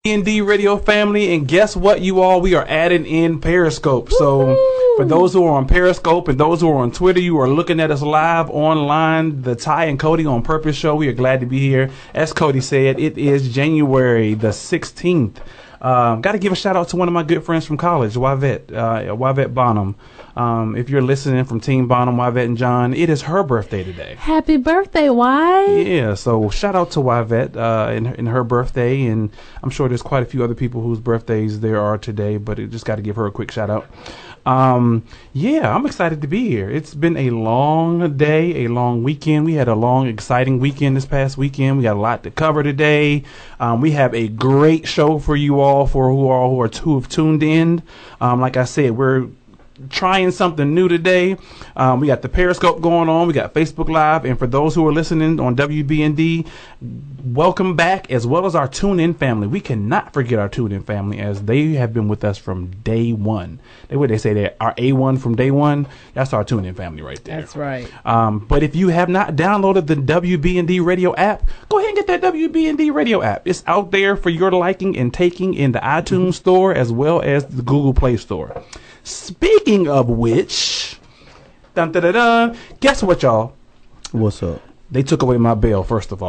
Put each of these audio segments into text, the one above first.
WBND Radio family, and guess what, you all? We are adding in Periscope. So for those who are on Periscope and those who are on Twitter, you are looking at us live online, the Ty and Cody on Purpose show. We are glad to be here. As Cody said, it is January the 16th. Got to give a shout out to one of my good friends from college, Yvette Bonham. If you're listening from Team Bonham, Yvette and John, it is her birthday today. Happy birthday, Y. Yeah, so shout out to Yvette in her birthday, and I'm sure there's quite a few other people whose birthdays there are today, but it just got to give her a quick shout out. Yeah, I'm excited to be here. It's been a long day, a long weekend. We had a long, exciting weekend this past weekend. We got a lot to cover today. We have a great show for you all, for who have tuned in. Like I said, we're trying something new today. We got the Periscope going on. We got Facebook Live. And for those who are listening on WBND, welcome back, as well as our TuneIn family. We cannot forget our TuneIn family, as they have been with us from day one. They say they are A1 from day one. That's our TuneIn family right there. That's right. But if you have not downloaded the WBND Radio app, go ahead and get that WBND Radio app. It's out there for your liking and taking in the iTunes store as well as the Google Play Store. Speaking of which, guess what, y'all? What's up? They took away my bail, first of all.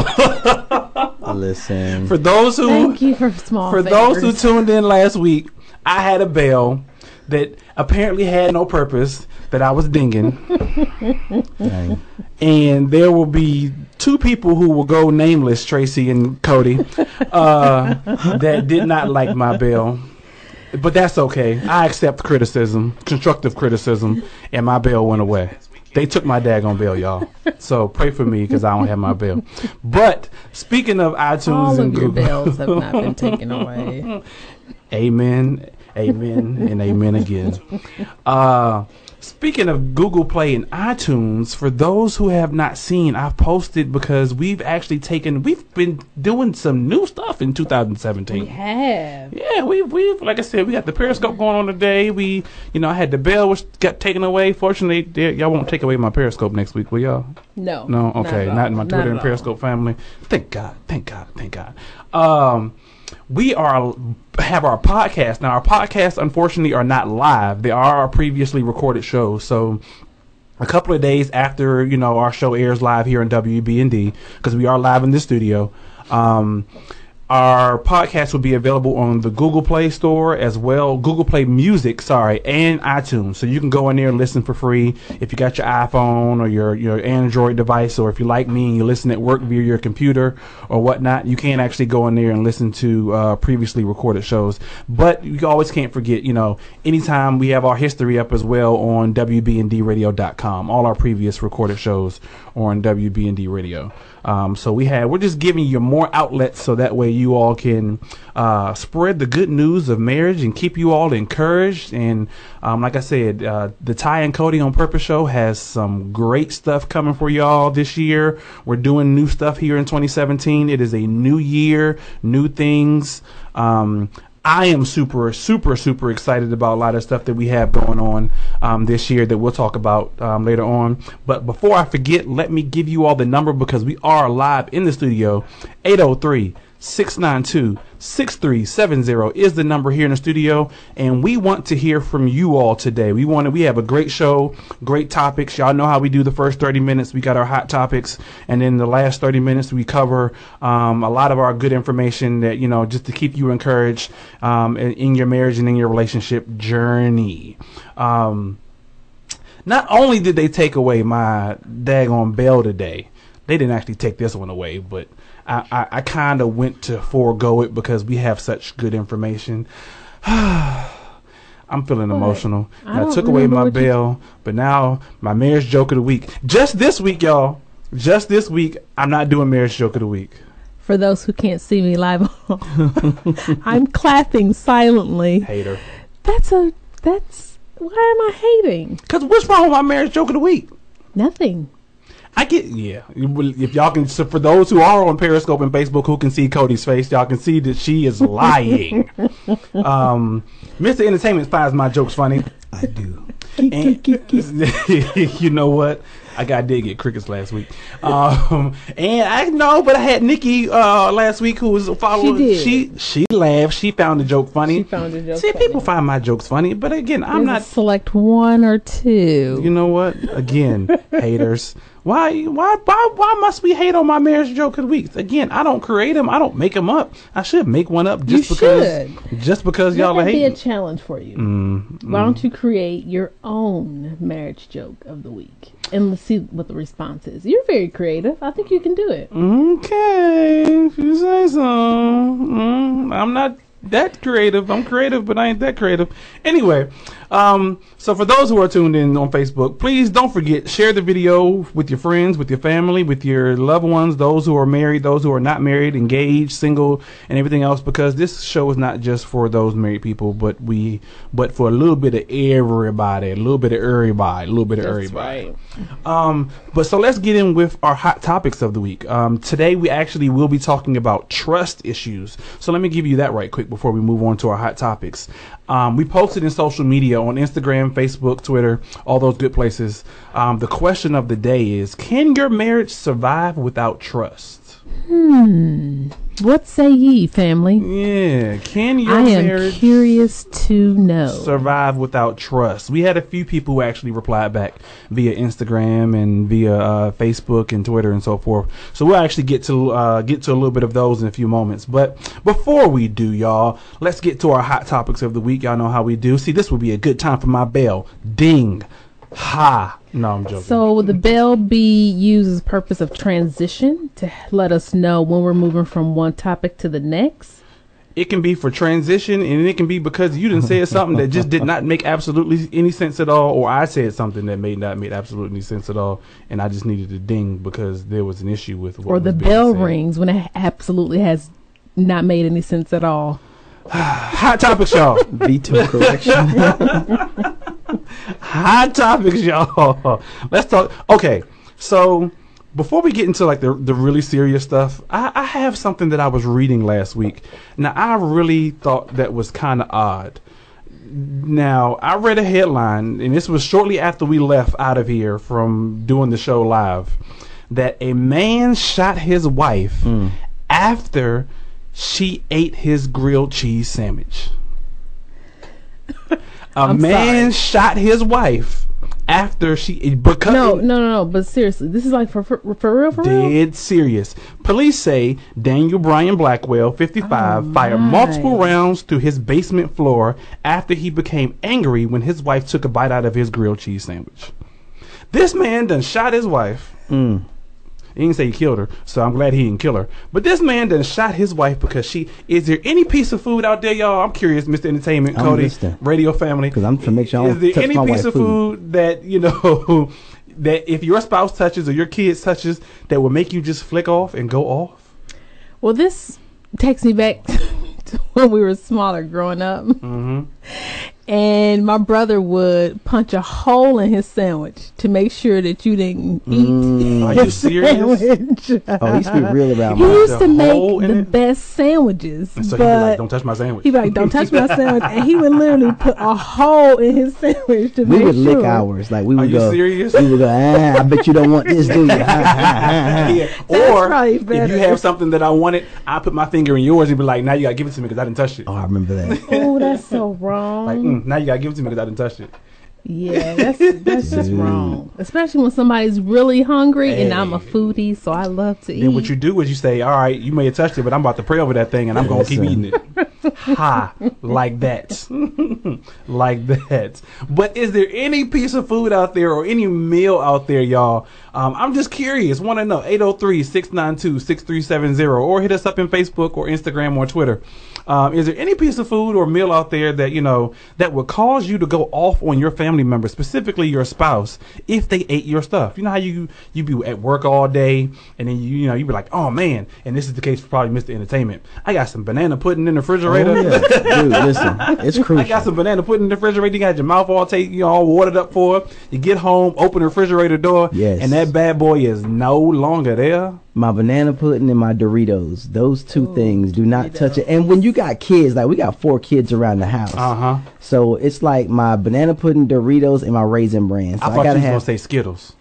Listen. For those who Thank you for small For favors. those who tuned in last week, I had a bail that apparently had no purpose, that I was dinging. Dang. And there will be two people who will go nameless, Tracy and Cody, that did not like my bail. But that's okay. I accept criticism, constructive criticism, and my bail went away. They took my daggone bail, y'all. So pray for me, because I don't have my bail. But speaking of iTunes all and of your Google, bills have not been taken away. Amen, amen, and amen again. Speaking of Google Play and iTunes, for those who have not seen, I've posted, because we've been doing some new stuff in 2017. We have. Yeah, we've like I said, we got the Periscope going on today. I had the bell which got taken away. Fortunately, y'all won't take away my Periscope next week, will y'all? No. No, okay, not in my Twitter and Periscope family. Thank God. We have our podcast now. Our podcasts, unfortunately, are not live. They are our previously recorded shows. So a couple of days after our show airs live here in WBND, because we are live in the studio, our podcast will be available on the Google Play Store as well, Google Play Music, and iTunes. So you can go in there and listen for free if you got your iPhone or your Android device, or if you're like me and you listen at work via your computer or whatnot, you can actually go in there and listen to previously recorded shows. But you always can't forget, anytime we have our history up as well on WBNDradio.com. All our previous recorded shows are on WBND Radio. So we're just giving you more outlets so that way you all can spread the good news of marriage and keep you all encouraged. And like I said, the Ty and Cody on Purpose show has some great stuff coming for y'all this year. We're doing new stuff here in 2017. It is a new year, new things. I am super, super, super excited about a lot of stuff that we have going on this year that we'll talk about later on. But before I forget, let me give you all the number, because we are live in the studio. 803-692-6370 is the number here in the studio, and we want to hear from you all today. We have a great show, great topics. Y'all know how we do the first 30 minutes. We got our hot topics, and then the last 30 minutes we cover a lot of our good information that just to keep you encouraged in your marriage and in your relationship journey. Not only did they take away my daggone bail today, they didn't actually take this one away, but I kind of went to forego it because we have such good information. I'm feeling emotional. I took away my bail, but now my marriage joke of the week. Just this week, y'all. Just this week, I'm not doing marriage joke of the week. For those who can't see me live, I'm clapping silently. Hater. That's why am I hating? Because what's wrong with my marriage joke of the week? Nothing. If y'all can, so for those who are on Periscope and Facebook who can see Cody's face, y'all can see that she is lying. Mr. Entertainment finds my jokes funny. I do. And, you know what? I did get crickets last week. And I know, but I had Nikki last week who was following. She laughed. She found the joke funny. She found the joke See, funny. people find my jokes funny, but again, I'm not. Select one or two. You know what? Again, haters. Why must we hate on my marriage joke of the week? Again, I don't create them. I don't make them up. I should make one up just because y'all are hating. hating. Be a challenge for you. Why don't you create your own marriage joke of the week and let's see what the response is? You're very creative. I think you can do it. Okay, if you say so. I'm not that creative. I'm creative, but I ain't that creative. Anyway, so for those who are tuned in on Facebook, please don't forget, share the video with your friends, with your family, with your loved ones, those who are married, those who are not married, engaged, single, and everything else, because this show is not just for those married people, but for a little bit of everybody, a little bit of everybody. Right. But so let's get in with our hot topics of the week. Today we actually will be talking about trust issues. So let me give you that right quick before we move on to our hot topics. We posted in social media on Instagram, Facebook, Twitter, all those good places. The question of the day is, can your marriage survive without trust? What say ye, family? Yeah, can your I am marriage curious to know. survive without trust? We had a few people who actually replied back via Instagram and via Facebook and Twitter and so forth. So we'll actually get to a little bit of those in a few moments. But before we do, y'all, let's get to our hot topics of the week. Y'all know how we do. See, this would be a good time for my bell. Ding. Ha. No, I'm joking. So will the bell be used as purpose of transition to let us know when we're moving from one topic to the next? It can be for transition, and it can be because you didn't say something that just did not make absolutely any sense at all, or I said something that may not make absolutely any sense at all, and I just needed to ding because there was an issue with what or the was being bell said. rings when it absolutely has not made any sense at all. Hot topics, y'all. Veto correction. Hot topics, y'all. Let's talk. Okay, so before we get into like the really serious stuff, I have something that I was reading last week. Now, I really thought that was kind of odd. Now, I read a headline, and this was shortly after we left out of here from doing the show live, that a man shot his wife after she ate his grilled cheese sandwich. A man shot his wife after she because no. But seriously, this is like for real. Dead serious. Police say Daniel Bryan Blackwell, 55, fired multiple rounds through his basement floor after he became angry when his wife took a bite out of his grilled cheese sandwich. This man done shot his wife. He didn't say he killed her, so I'm glad he didn't kill her. But this man done shot his wife because is there any piece of food out there, y'all? I'm curious, Mr. Entertainment, Cody, radio family. Because I'm trying to make sure I don't Is there touch any my piece wife's of food that, you know, that if your spouse touches or your kids touches, that will make you just flick off and go off? Well, this takes me back to when we were smaller growing up. And my brother would punch a hole in his sandwich to make sure that you didn't eat. Are you serious? Sandwich. Oh, he used to be real about He mine. used to hole make in the it? best sandwiches. And so he'd be but like, don't touch my sandwich. he'd be like, don't touch my sandwich. And he would literally put a hole in his sandwich to We make would sure. lick ours. Like we Are would you go. serious? We would go. I bet you don't want this, do you? Yeah. That's Or probably if better. you have something that I wanted, I put my finger in yours and be like, now you gotta give it to me because I didn't touch it. Oh, I remember that. Oh, that's so wrong. Like, now you gotta give it to me because I didn't touch it. Yeah, that's just wrong. Especially when somebody's really hungry and I'm a Hey. foodie, so I love to eat. Then what you do is you say, all right, you may have touched it, but I'm about to pray over that thing and I'm going to keep Listen. eating it. Ha. Like that. Like that. But is there any piece of food out there or any meal out there, y'all? I'm just curious. Want to know. 803-692-6370 or hit us up in Facebook or Instagram or Twitter. Is there any piece of food or meal out there that, you know, that would cause you to go off on your family member, specifically your spouse, if they ate your stuff? You know how you be at work all day and then you be like, oh man, and this is the case for probably Mr. Entertainment. I got some banana pudding in the refrigerator. Oh, yeah. Dude, listen, it's crucial. I got some banana pudding in the refrigerator. You got your mouth all all watered up for it. You get home, open the refrigerator door, Yes. and that bad boy is no longer there. My banana pudding and my Doritos. Those two things, do not touch it. And when you got kids, like we got 4 kids around the house. Uh-huh. So it's like my banana pudding, Doritos, and my Raisin Bran. So I thought you gotta was going have. to say Skittles.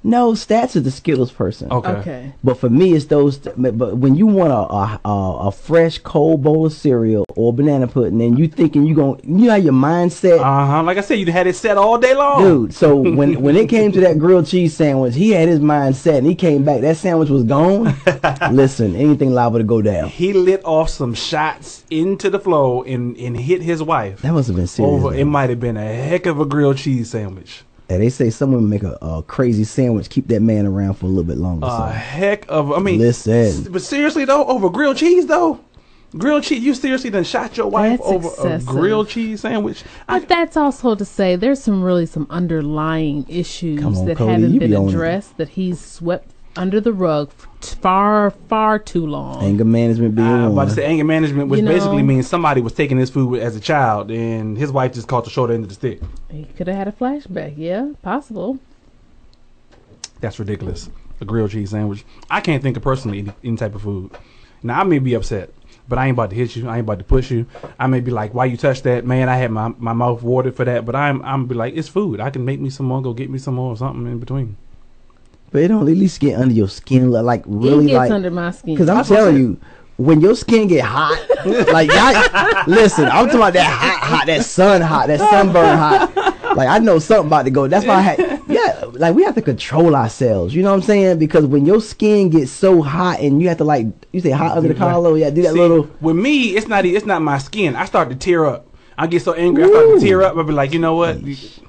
No, Stats is the Skittles person. Okay. But for me, it's those. But when you want a fresh cold bowl of cereal or banana pudding, and you thinking you have your mindset. Like I said, you had it set all day long, dude. So when it came to that grilled cheese sandwich, he had his mind set, and he came back. That sandwich was gone. Listen, anything liable to go down. He lit off some shots into the flow and hit his wife. That must have been serious. It might have been a heck of a grilled cheese sandwich. And they say someone make a crazy sandwich, keep that man around for a little bit longer. Listen. But seriously though, over grilled cheese though, grilled cheese, you seriously done shot your wife over excessive. A grilled cheese sandwich? But that's also to say there's some underlying issues that Cody, haven't been addressed that he's swept under the rug for far too long. Anger management being one. I'm about to say anger management, which basically means somebody was taking his food as a child and his wife just caught the short end of the stick. He could have had a flashback. Yeah, possible. That's ridiculous. A grilled cheese sandwich. I can't think of personally any type of food. Now I may be upset, but I ain't about to hit you. I ain't about to push you. I may be like, why you touch that? Man, I had my mouth watered for that. But I'm be like, it's food. I can make me some more, go get me some more or something in between. But it don't at least get under your skin, like really, it gets under my skin. Because I'm telling you, when your skin get hot, like listen, I'm talking about that hot, that sunburn hot. Like I know something about to go. That's why like we have to control ourselves. You know what I'm saying? Because when your skin gets so hot and you have to you say hot under the collar, do that little. With me, it's not my skin. I start to tear up. I get so angry, I start to tear up. I be like, you know what?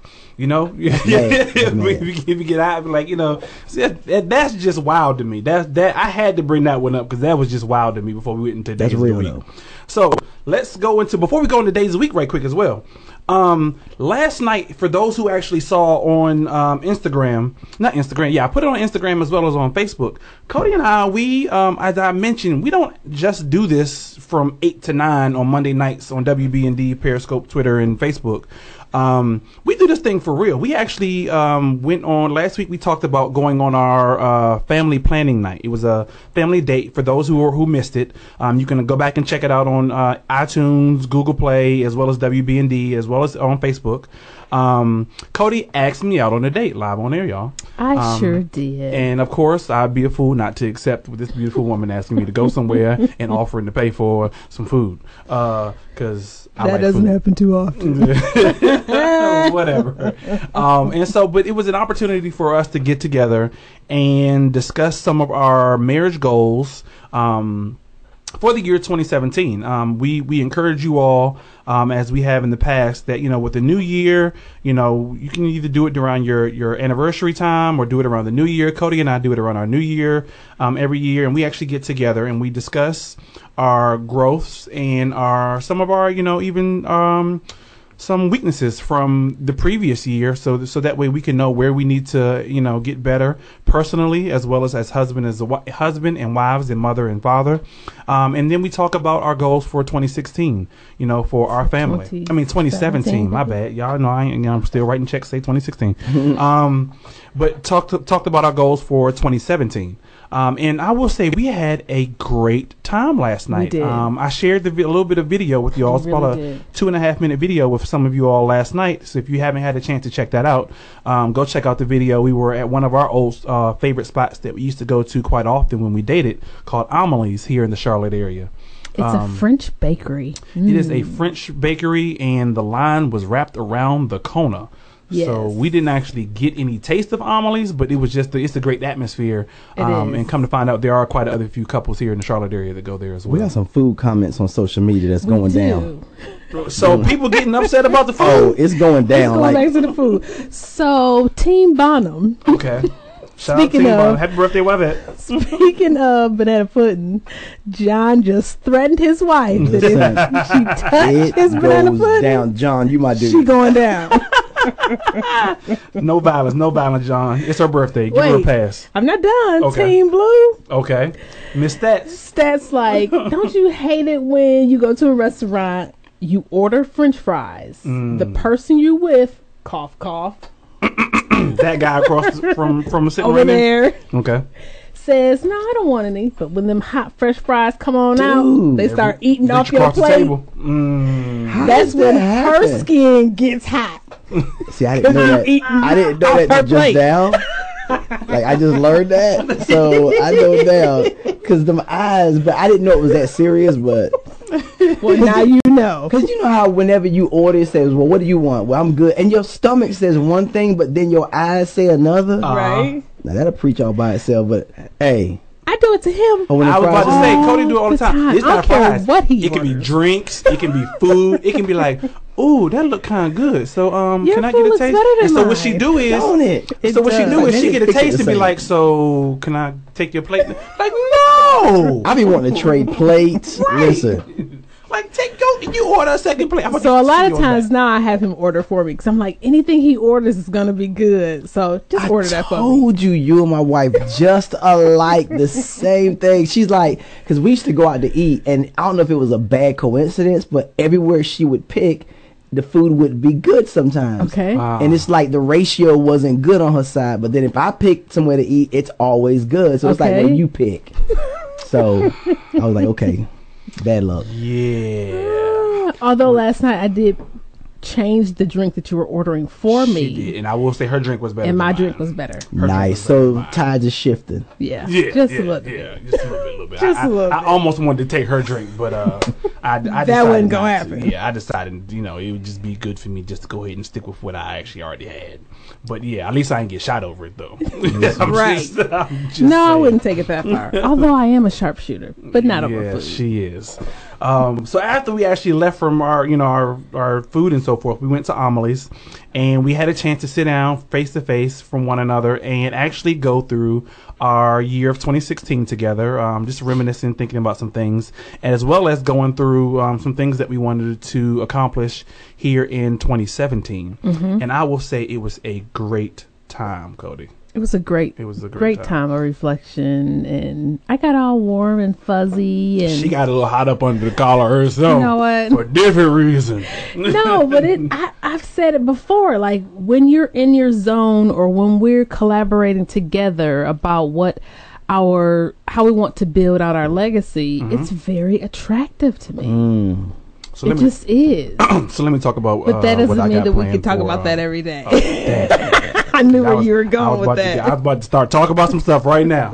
If you get out, like that's just wild to me. That I had to bring that one up because that was just wild to me before we went into days of the week. So let's go into before we go into days of the week right quick as well. Last night, for those who actually saw on Instagram, I put it on Instagram as well as on Facebook. Cody and I, we as I mentioned, we don't just do this from 8 to 9 on Monday nights on WBND, Periscope, Twitter, and Facebook. We do this thing for real. We actually went on last week. We talked about going on our family planning night. It was a family date for those who missed it. You can go back and check it out on iTunes, Google Play, as well as WBND, as well as on Facebook. Cody asked me out on a date live on air, y'all. I sure did. And of course, I'd be a fool not to accept this beautiful woman asking me to go somewhere and offering to pay for some food. Because that doesn't happen too often. Whatever. And so, but it was an opportunity for us to get together and discuss some of our marriage goals for the year 2017. We encourage you all, as we have in the past, that with the new year, you can either do it around your anniversary time or do it around the new year. Cody and I do it around our new year every year, and we actually get together and we discuss our growths and some of our even some weaknesses from the previous year, so that way we can know where we need to get better personally, as well as husband and wives and mother and father, and then we talk about our goals for 2016, for our family. 2017. My bad, y'all know I'm still writing checks. Say 2016, but talked about our goals for 2017. And I will say we had a great time last night. We did. I shared a little bit of video with you all. It's about a 2.5 minute video with some of you all last night. So if you haven't had a chance to check that out, go check out the video. We were at one of our old favorite spots that we used to go to quite often when we dated, called Amelie's here in the Charlotte area. It's a French bakery. It is a French bakery, and the line was wrapped around the Kona. Yes. So we didn't actually get any taste of Amelie's, but it was it's a great atmosphere. And come to find out, there are quite a few couples here in the Charlotte area that go there as well. We got some food comments on social media that's going down. So people getting upset about the food. Oh, it's going down. It's going back to the food. So Team Bonham. Okay. Shout out to Team Bonham. Happy birthday, Wavette. Speaking of banana pudding, John just threatened his wife that if she touched his banana pudding, down. John, you my dude. She going down. No violence, John. It's her birthday. Give her a pass. I'm not done. Okay. Team Blue. Okay. Miss Stats. Stats like, don't you hate it when you go to a restaurant, you order French fries, the person you with, cough, cough. That guy across from sitting over right there. Okay. Says, no, I don't want any. But when them hot, fresh fries come on out, they start eating off your plate. That's when her skin gets hot. See, I didn't know that. I didn't know that just now. Like I just learned that, so I know now. Cause them eyes, but I didn't know it was that serious. But Well, now you know. cause you know how whenever you order, it says, "Well, what do you want?" Well, I'm good, and your stomach says one thing, but then your eyes say another. Right? Now that'll preach all by itself. But hey, I do it to him. oh, when the I was about to fries- say, Cody do it all the time. It's I don't not care fries. what he It can be orders. drinks. It can be food. It can be like, ooh, that look kind of good. So Your can I food get a looks taste? better than And so what she mine. do is, Don't it? so what she does. do is Like, she they get a fix it taste the and be same. like, so can I take your plate? Like, no. I be wanting to trade plates. Right. Listen, Like, you order a second plate. I'm gonna So a lot see of you on times that. now I have him order for me because I'm like, anything he orders is gonna be good. So just order that for me. told you and my wife just alike, the same thing. She's like, because we used to go out to eat, and I don't know if it was a bad coincidence, but everywhere she would pick, the food would be good sometimes. Okay. Wow. And it's like the ratio wasn't good on her side, but then if I pick somewhere to eat, it's always good. So it's like Okay. when you pick. So I was like, okay, bad luck. Yeah. Although last night I did change the drink that you were ordering for She me, did, and I will say her drink was better. and than my mine. drink was better. Her Nice. drink was better than So mine. tides are shifting. Yeah, Yeah, just yeah, a little yeah, bit. just a little bit. Just I, a little I bit. almost wanted to take her drink, but I decided wasn't gonna not happen. to. Yeah, I decided, it would just be good for me just to go ahead and stick with what I actually already had. But yeah, at least I didn't get shot over it though. I'm Right. I'm just No, I saying. wouldn't take it that far. Although I am a sharpshooter, but not over Yeah, food. she is. So after we actually left from our food and so forth, we went to Amelie's, and we had a chance to sit down face to face from one another and actually go through our year of 2016 together, just reminiscing, thinking about some things, as well as going through some things that we wanted to accomplish here in 2017. And I will say it was a great time, Cody. It was a great great time of reflection, and I got all warm and fuzzy, and She got a little hot up under the collar herself. You know what? For different reason. no, but I've said it before. Like when you're in your zone, or when we're collaborating together about how we want to build out our legacy, it's very attractive to me. So It just is. So let me talk about. But that what I doesn't mean got that we planned can talk for, about that every day. Dang. I knew I where was- you were I was going with about to that. I was about to start talking about some stuff right now.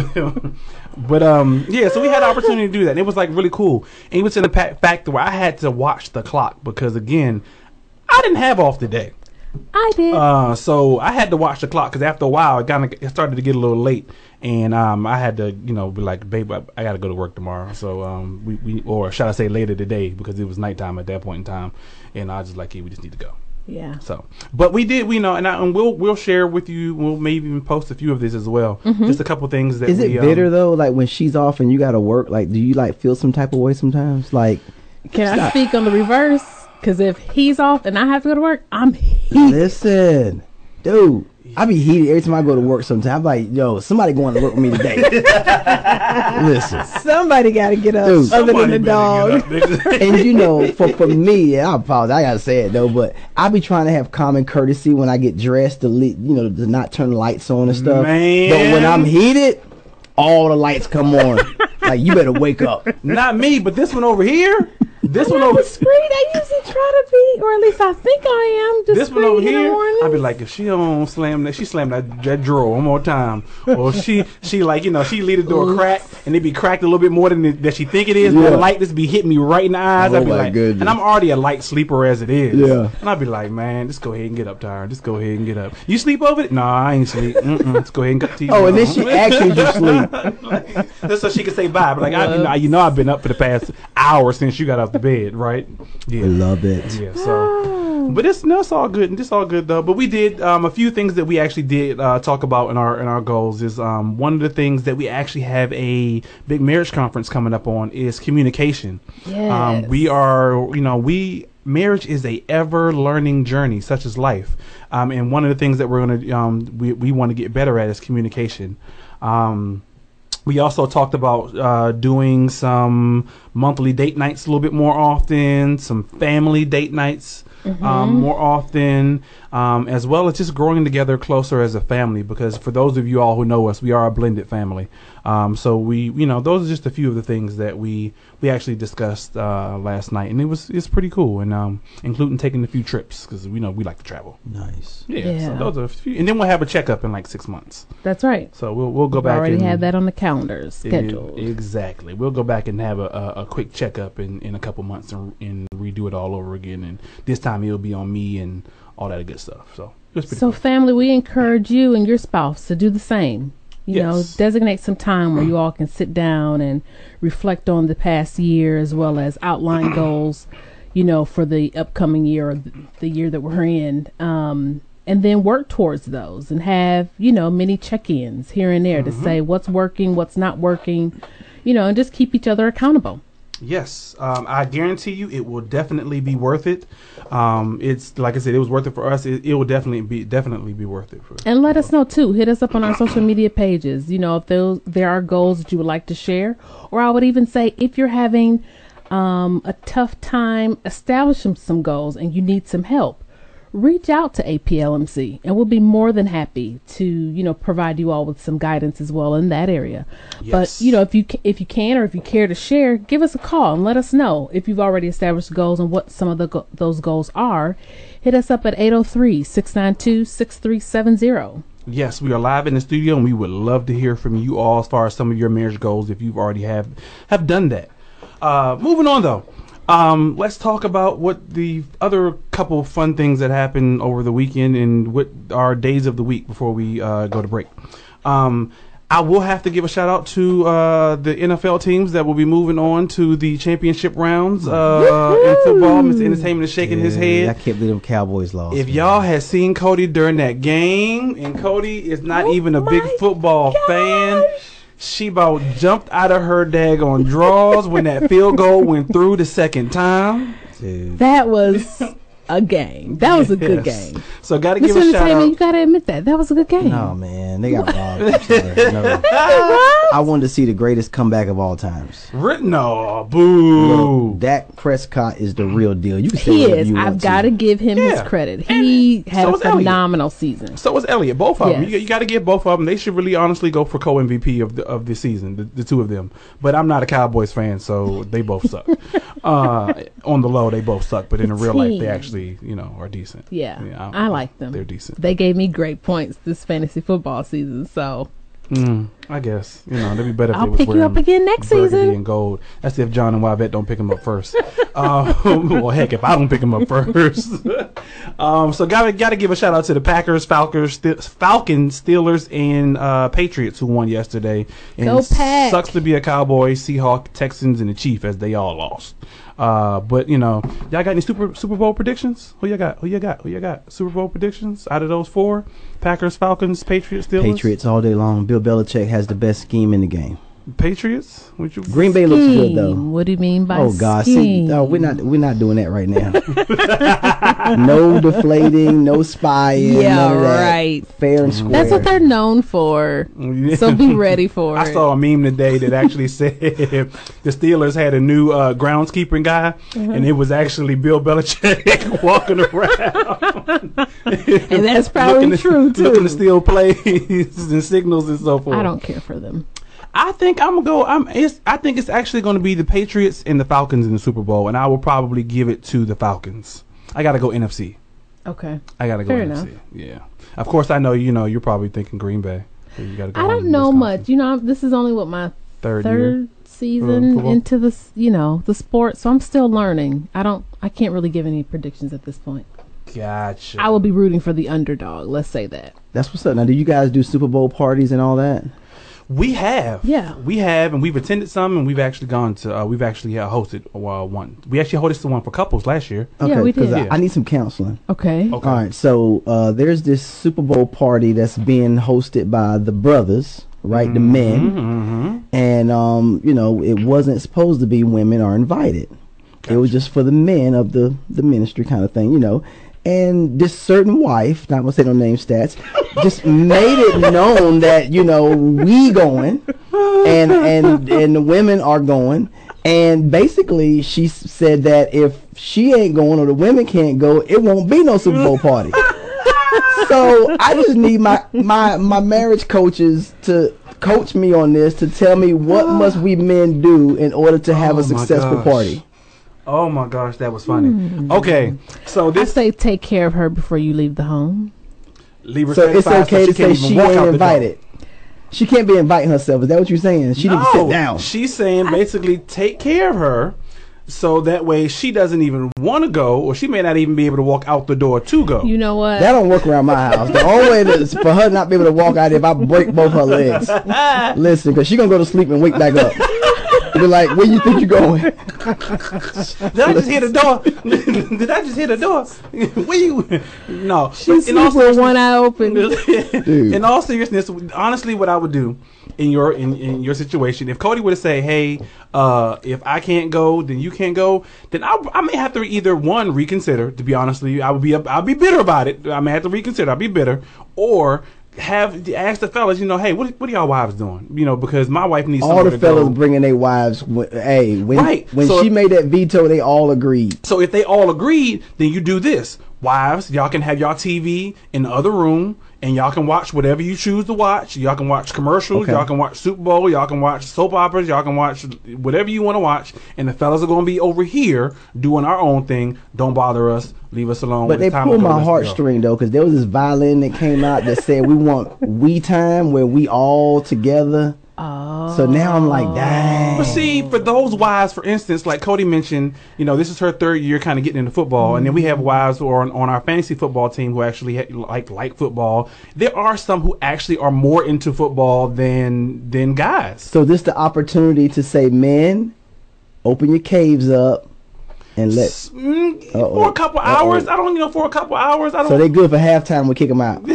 But yeah, so we had the opportunity to do that, and it was like really cool. And it was in the fact where I had to watch the clock because again, I didn't have off today. I did. So I had to watch the clock because after a while it started to get a little late, and I had to be like, babe, I got to go to work tomorrow. So we or should I say later today, because it was nighttime at that point in time, and I was just like, yeah, we just need to go. Yeah. So, but we did, and we'll share with you. We'll maybe even post a few of this as well. Just a couple things that. Is it we, bitter though? Like when she's off and you gotta work, like do you like feel some type of way sometimes? Like Can I speak on the reverse? Because if he's off and I have to go to work, I'm heated. listen, dude, I be heated every time I go to work sometimes. I'm like, yo, somebody going to work with me today. Listen. Somebody got to get up Dude. other than the Somebody dog. better get up, nigga. And for me, I apologize, I gotta say it though, but I be trying to have common courtesy when I get dressed to to not turn the lights on and stuff. Man. But when I'm heated, all the lights come on. Like you better wake up. Not me, but this one over here. This one I'm over. discreet. I usually try to be, or at least I think I am. This one over discreet in the here, morning. I'd be like, if she don't slam that drawer one more time, or she like, she leave the door cracked, and it be cracked a little bit more than that she think it is. Yeah. But the light just be hitting me right in the eyes. Oh I'd be my like, goodness. and I'm already a light sleeper as it is. Yeah. And I'd be like, man, just go ahead and get up, Tyra. Just go ahead and get up. You sleep over it? Nah, I ain't sleep. Let's go ahead and go to you. Oh, and then she actually just sleep. Just so she can say bye. But like, I've been up for the past hour since you got off the bed, right? Yeah. I love it. Yeah, so, but it's all good, and it's all good though. But we did a few things that we actually did talk about in our goals. Is one of the things that we actually have a big marriage conference coming up on is communication. Yes. We are, marriage is a ever learning journey, such as life. And one of the things that we're gonna we want to get better at is communication. We also talked about doing some monthly date nights a little bit more often, some family date nights more often, as well as just growing together closer as a family. Because for those of you all who know us, we are a blended family. So we, those are just a few of the things that we actually discussed last night, and it's pretty cool, and including taking a few trips because we like to travel. Nice. Yeah. So those are a few, and then we'll have a checkup in like 6 months. That's right. So we'll go back. Already and have that on the calendar scheduled. Exactly. We'll go back and have a quick checkup in a couple months and redo it all over again, and this time it'll be on me and all that good stuff. So it's pretty cool. Family, we encourage you and your spouse to do the same. You know, designate some time where you all can sit down and reflect on the past year as well as outline goals, for the upcoming year or the year that we're in. And then work towards those and have, many check-ins here and there to say what's working, what's not working, and just keep each other accountable. Yes, I guarantee you it will definitely be worth it. It's like I said, it was worth it for us. It will definitely be worth it for us. And let us know too. Hit us up on our social media pages. If there are goals that you would like to share, or I would even say if you're having a tough time establishing some goals and you need some help, reach out to APLMC and we'll be more than happy to provide you all with some guidance as well in that area. Yes. But if you can or if you care to share, give us a call and let us know if you've already established goals and what some of those goals are. Hit us up at 803-692-6370. Yes, we are live in the studio and we would love to hear from you all as far as some of your marriage goals if you've already have done that. Moving on though. Let's talk about what the other couple fun things that happened over the weekend and what our days of the week before we go to break. I will have to give a shout out to the NFL teams that will be moving on to the championship rounds in football. Mr. Entertainment is shaking his head. I can't believe them Cowboys lost. If y'all had seen Cody during that game, and Cody is not even a big football fan. She about jumped out of her daggone drawers when that field goal went through the second time. Dude. That was a game. That was a good game. So got to give a shout out. You got to admit that was a good game. No, man, they got robbed. I'm sorry. No. I wanted to see the greatest comeback of all times. No, boo. Look, Dak Prescott is the real deal. You can say He whatever is. you want I've got to give him his credit. He had a phenomenal season. So was Elliott. Both of them. Yes. You got to give both of them. They should really honestly go for co-MVP of the season, the two of them. But I'm not a Cowboys fan, so they both suck. On the low, they both suck. But in the real life, they actually, are decent. Yeah, I like them. They're decent. They gave me great points this fantasy football season, so. I guess they'd be better if I'll they was pick you up again next burgundy season. And gold. That's if John and Wivette don't pick him up first. Well, heck, if I don't pick him up first. So gotta give a shout out to the Packers, Falcons, Steelers, and Patriots who won yesterday. And Go Pack! Sucks to be a Cowboy, Seahawks, Texans, and the Chiefs as they all lost. But y'all got any Super Bowl predictions? Who you got? Super Bowl predictions out of those four? Packers, Falcons, Patriots, Steelers. Patriots all day long. Bill Belichick has the best scheme in the game. Patriots? Green Bay looks good though. What do you mean by God! scheme? See, we're not doing that right now. No deflating, no spying. Yeah, none of that. right. Fair and square. That's what they're known for. So be ready for it. I saw a meme today that actually said the Steelers had a new groundskeeping guy, and it was actually Bill Belichick walking around. And that's probably true too. Looking to steal plays and signals and so forth. I don't care for them. I think I'm gonna go. I think it's actually going to be the Patriots and the Falcons in the Super Bowl, and I will probably give it to the Falcons. I got to go NFC. Okay. I got to go Fair NFC. enough. Yeah. Of course, I know you're probably thinking Green Bay. So you gotta go I don't know much. This is only my third season into this, the sport, so I'm still learning. I can't really give any predictions at this point. Gotcha. I will be rooting for the underdog. Let's say that. That's what's up. Now, do you guys do Super Bowl parties and all that? We have. Yeah. We have, and we've attended some, and we've actually gone to, we've actually hosted one. We actually hosted one for couples last year. Okay, yeah, we did. I need some counseling. Okay. All right, so there's this Super Bowl party that's being hosted by the brothers, right? The men. And, it wasn't supposed to be women are invited. Gotcha. It was just for the men of the ministry kind of thing, And this certain wife, not gonna say no name stats, just made it known that we going, and the women are going, and basically she said that if she ain't going or the women can't go, it won't be no Super Bowl party. So I just need my marriage coaches to coach me on this to tell me what must we men do in order to have a successful party. Oh my gosh, that was funny. Okay, so I this say take care of her before you leave the home. leave her So it's satisfied okay to say can't even she walk ain't out the door. invited. She can't be inviting herself. Is that what you're saying? She needs to sit down. She's saying basically take care of her so that way she doesn't even want to go, or she may not even be able to walk out the door to go. You know what? That don't work around my house. The only way is for her not be able to walk out if I break both her legs. Listen, because she going to go to sleep and wake back up. Be like, where you think you going? Did I just hit the door? Did I just hit the door? Where you? No. She's In all sleeping with one eye open. Dude. In all seriousness, honestly, what I would do in your situation, if Cody were to say, "Hey, if I can't go, then you can't go," then I may have to either one reconsider. To be honest with you, I'll be bitter about it. I may have to reconsider. I'll be bitter, or ask the fellas, hey, what are y'all wives doing? Because my wife needs All somewhere the to fellas go. bringing their wives. When So she made that veto, they all agreed. So if they all agreed, then you do this. Wives, y'all can have y'all TV in the other room, and y'all can watch whatever you choose to watch. Y'all can watch commercials. Okay. Y'all can watch Super Bowl. Y'all can watch soap operas. Y'all can watch whatever you want to watch. And the fellas are going to be over here doing our own thing. Don't bother us. Leave us alone. But When they it's time to pulled go, my let's go. heartstring though, because there was this violin that came out that said we want we time where we all together. Oh. So now I'm like, dang. But see, for those wives, for instance, like Cody mentioned, this is her third year kind of getting into football, and then we have wives who are on our fantasy football team who actually like football. There are some who actually are more into football than guys. So this the opportunity to say, men, open your caves up and let. For a couple hours, I don't. For a couple hours, I don't. So they good for halftime. We kick them out.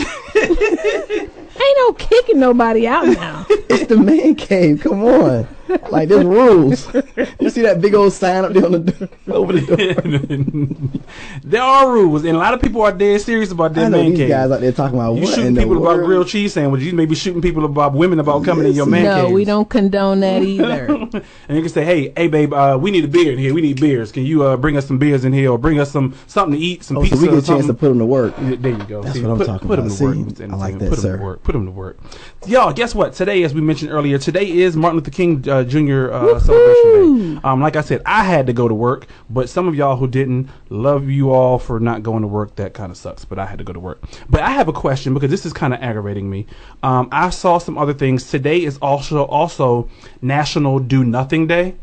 Ain't no kicking nobody out now. It's the man cave. Come on. Like there's rules. You see that big old sign up there on the door, over the door. There are rules, and a lot of people are dead serious about I their know man these cave. guys out there talking about You what shooting in the people about world? grilled cheese sandwiches. You may be shooting people about women about coming in your man No, cave. we don't condone that either. And you can say, hey, babe, we need a beer in here. We need beers. Can you bring us some beers in here, or bring us something to eat, some Oh, pizza so we get or a chance to something? put them to work. There you go. That's what I'm talking put about. Them to work. See, I like that, put sir. Them to work. Put them to work. Y'all, guess what? Today, as we mentioned earlier, today is Martin Luther King Jr. Celebration Day. Like I said, I had to go to work, but some of y'all who didn't, love you all for not going to work. That kind of sucks, but I had to go to work. But I have a question, because this is kind of aggravating me. I saw some other things. Today is also National Do Nothing Day.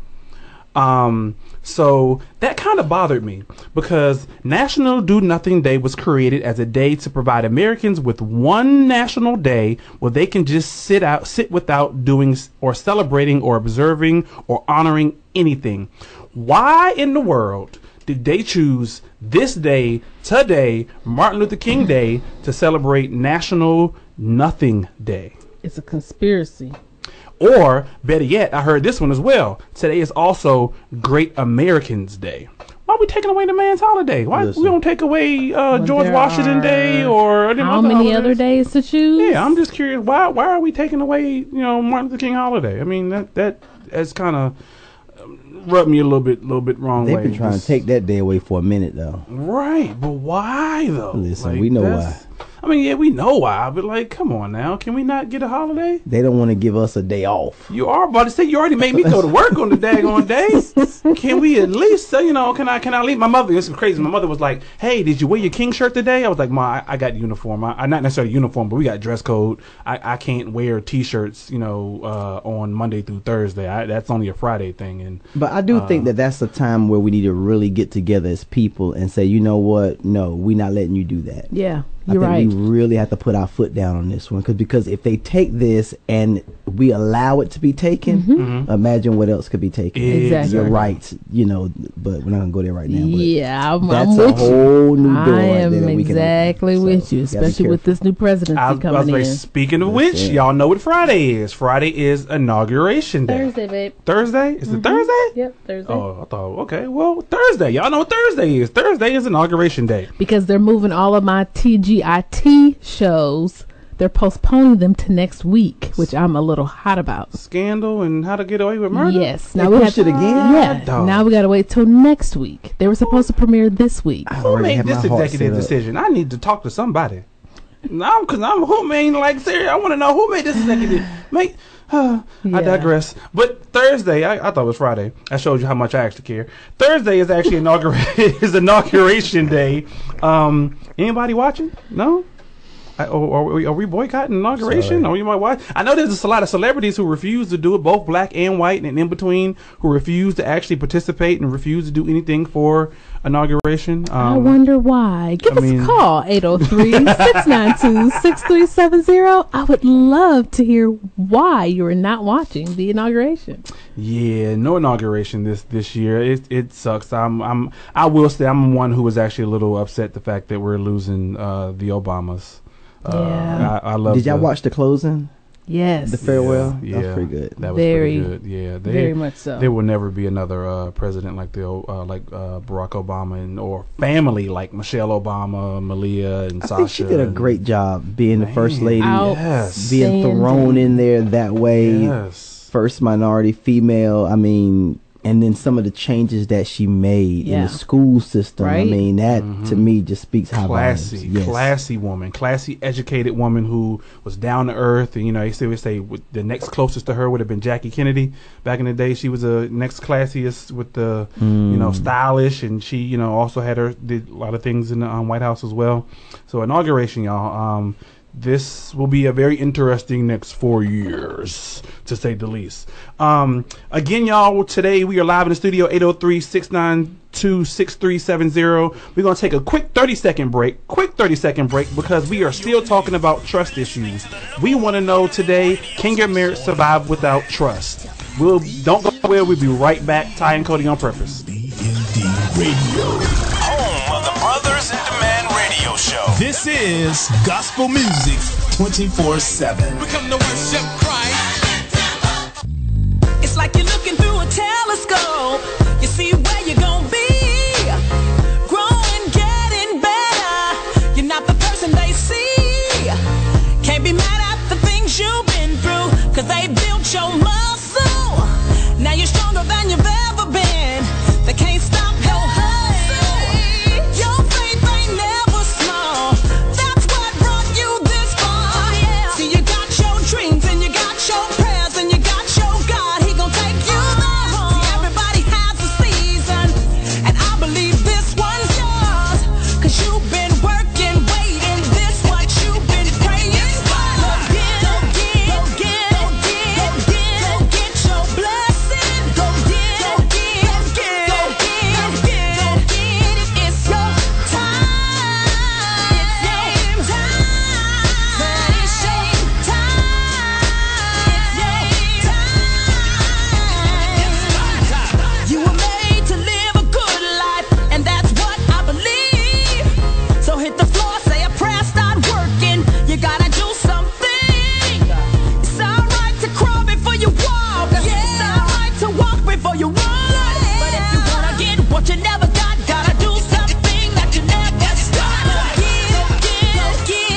So that kind of bothered me, because National Do Nothing Day was created as a day to provide Americans with one national day where they can just sit without doing or celebrating or observing or honoring anything. Why in the world did they choose this day, today, Martin Luther King Day, to celebrate National Nothing Day? It's a conspiracy. Or, better yet, I heard this one as well. Today is also Great Americans Day. Why are we taking away the man's holiday? Why we don't take away George there Washington are Day or how many other days to choose? Yeah, I'm just curious. Why are we taking away Martin Luther King holiday? I mean that has kind of rubbed me a little bit wrong. They've been trying to take that day away for a minute though. Right, but why though? Listen, we know why. I mean, yeah, we know why, but like, come on now, can we not get a holiday? They don't want to give us a day off. You are about to say you already made me go to work on the daggone day. Can we at least say, can I leave? My mother, this is crazy. My mother was like, hey, did you wear your King shirt today? I was like, Ma, I got uniform. I not necessarily uniform, but we got dress code. I can't wear T-shirts, on Monday through Thursday. That's only a Friday thing. And But I do think that that's a time where we need to really get together as people and say, you know what? No, we're not letting you do that. Yeah, I you're think right. we really have to put our foot down on this one, because if they take this and we allow it to be taken, imagine what else could be taken. Exactly. You're right, but we're not gonna go there right now. But Yeah, I'm that's with a whole new door. I right am there that we can open. exactly So, with you, gotta be especially with careful. this new presidency I was coming like, in. speaking of That's which, it. y'all know what Friday is. Friday is Inauguration Day. Thursday, babe. Thursday? Is it Thursday? Yep, Thursday. Oh, I thought, okay, well, Thursday. Y'all know what Thursday is. Thursday is Inauguration Day. Because they're moving all of my TGIT shows. They're postponing them to next week, which I'm a little hot about. Scandal and How to Get Away with Murder? Yes. They Now we have pushed it again? Yeah. Dog. Now we got to wait till next week. They were supposed to premiere this week. I Who already made have my this heart executive set up. decision? I need to talk to somebody. No, because who made, like, seriously, I want to know who made this executive. I digress. But Thursday, I thought it was Friday. I showed you how much I actually care. Thursday is actually inauguration day. Anybody watching? No? Are we boycotting inauguration? Or you might watch? I know there's a lot of celebrities who refuse to do it, both black and white, and in between, who refuse to actually participate and refuse to do anything for inauguration. I wonder why. Give us a call, 803-692-6370. I would love to hear why you are not watching the inauguration. Yeah, no inauguration this year. It sucks. I will say I'm one who was actually a little upset the fact that we're losing the Obamas. I love. Did y'all watch the closing? Yes. The farewell? Yeah. That was pretty good. That was pretty good. Yeah. Very much so. There will never be another president like Barack Obama or family like Michelle Obama, Malia, and Sasha. I think she did a great job being the first lady. Yes. Being thrown in there that way. Yes. First minority female. I mean, and then some of the changes that she made in the school system. Right. I mean, that to me just speaks high classy, volumes. Yes. classy woman, classy, educated woman who was down to earth. And they say the next closest to her would have been Jackie Kennedy back in the day. She was the next classiest with the stylish, and she also did a lot of things in the White House as well. So inauguration, y'all. This will be a very interesting next 4 years, to say the least. Again, y'all, today we are live in the studio, 803-692-6370. We're going to take a quick 30-second break, because we are still talking about trust issues. We want to know today, can your marriage survive without trust? Don't go away. We'll be right back. Ty and Cody on Purpose. BND Radio. Home of the Brothers in Demand Radio Show. This is gospel music 24/7. We come to worship Christ. It's like you're looking through a telescope. You see where you're gonna be. Growing, getting better. You're not the person they see. Can't be mad at the things you've been through, 'cause they built your muscle. Now you're stronger than you've ever been. They can't stop your hustle. Your faith ain't never small. That's what brought you this far. See, you got your dreams and you got your prayers and you got your God. He gon' take you there. See, everybody has a season, and I believe this one's yours. 'Cause you've been working, waiting. This what you've been praying for. Go get your blessing. Go get it. It's your time. It's your time. It's your time. You were made to live a good life, and that's what I believe. So hit the floor, say a prayer, start working. You gotta do something. It's alright to crawl before you walk. It's alright to walk before you run. But if you wanna get what you never got, gotta do something that you never start. Go get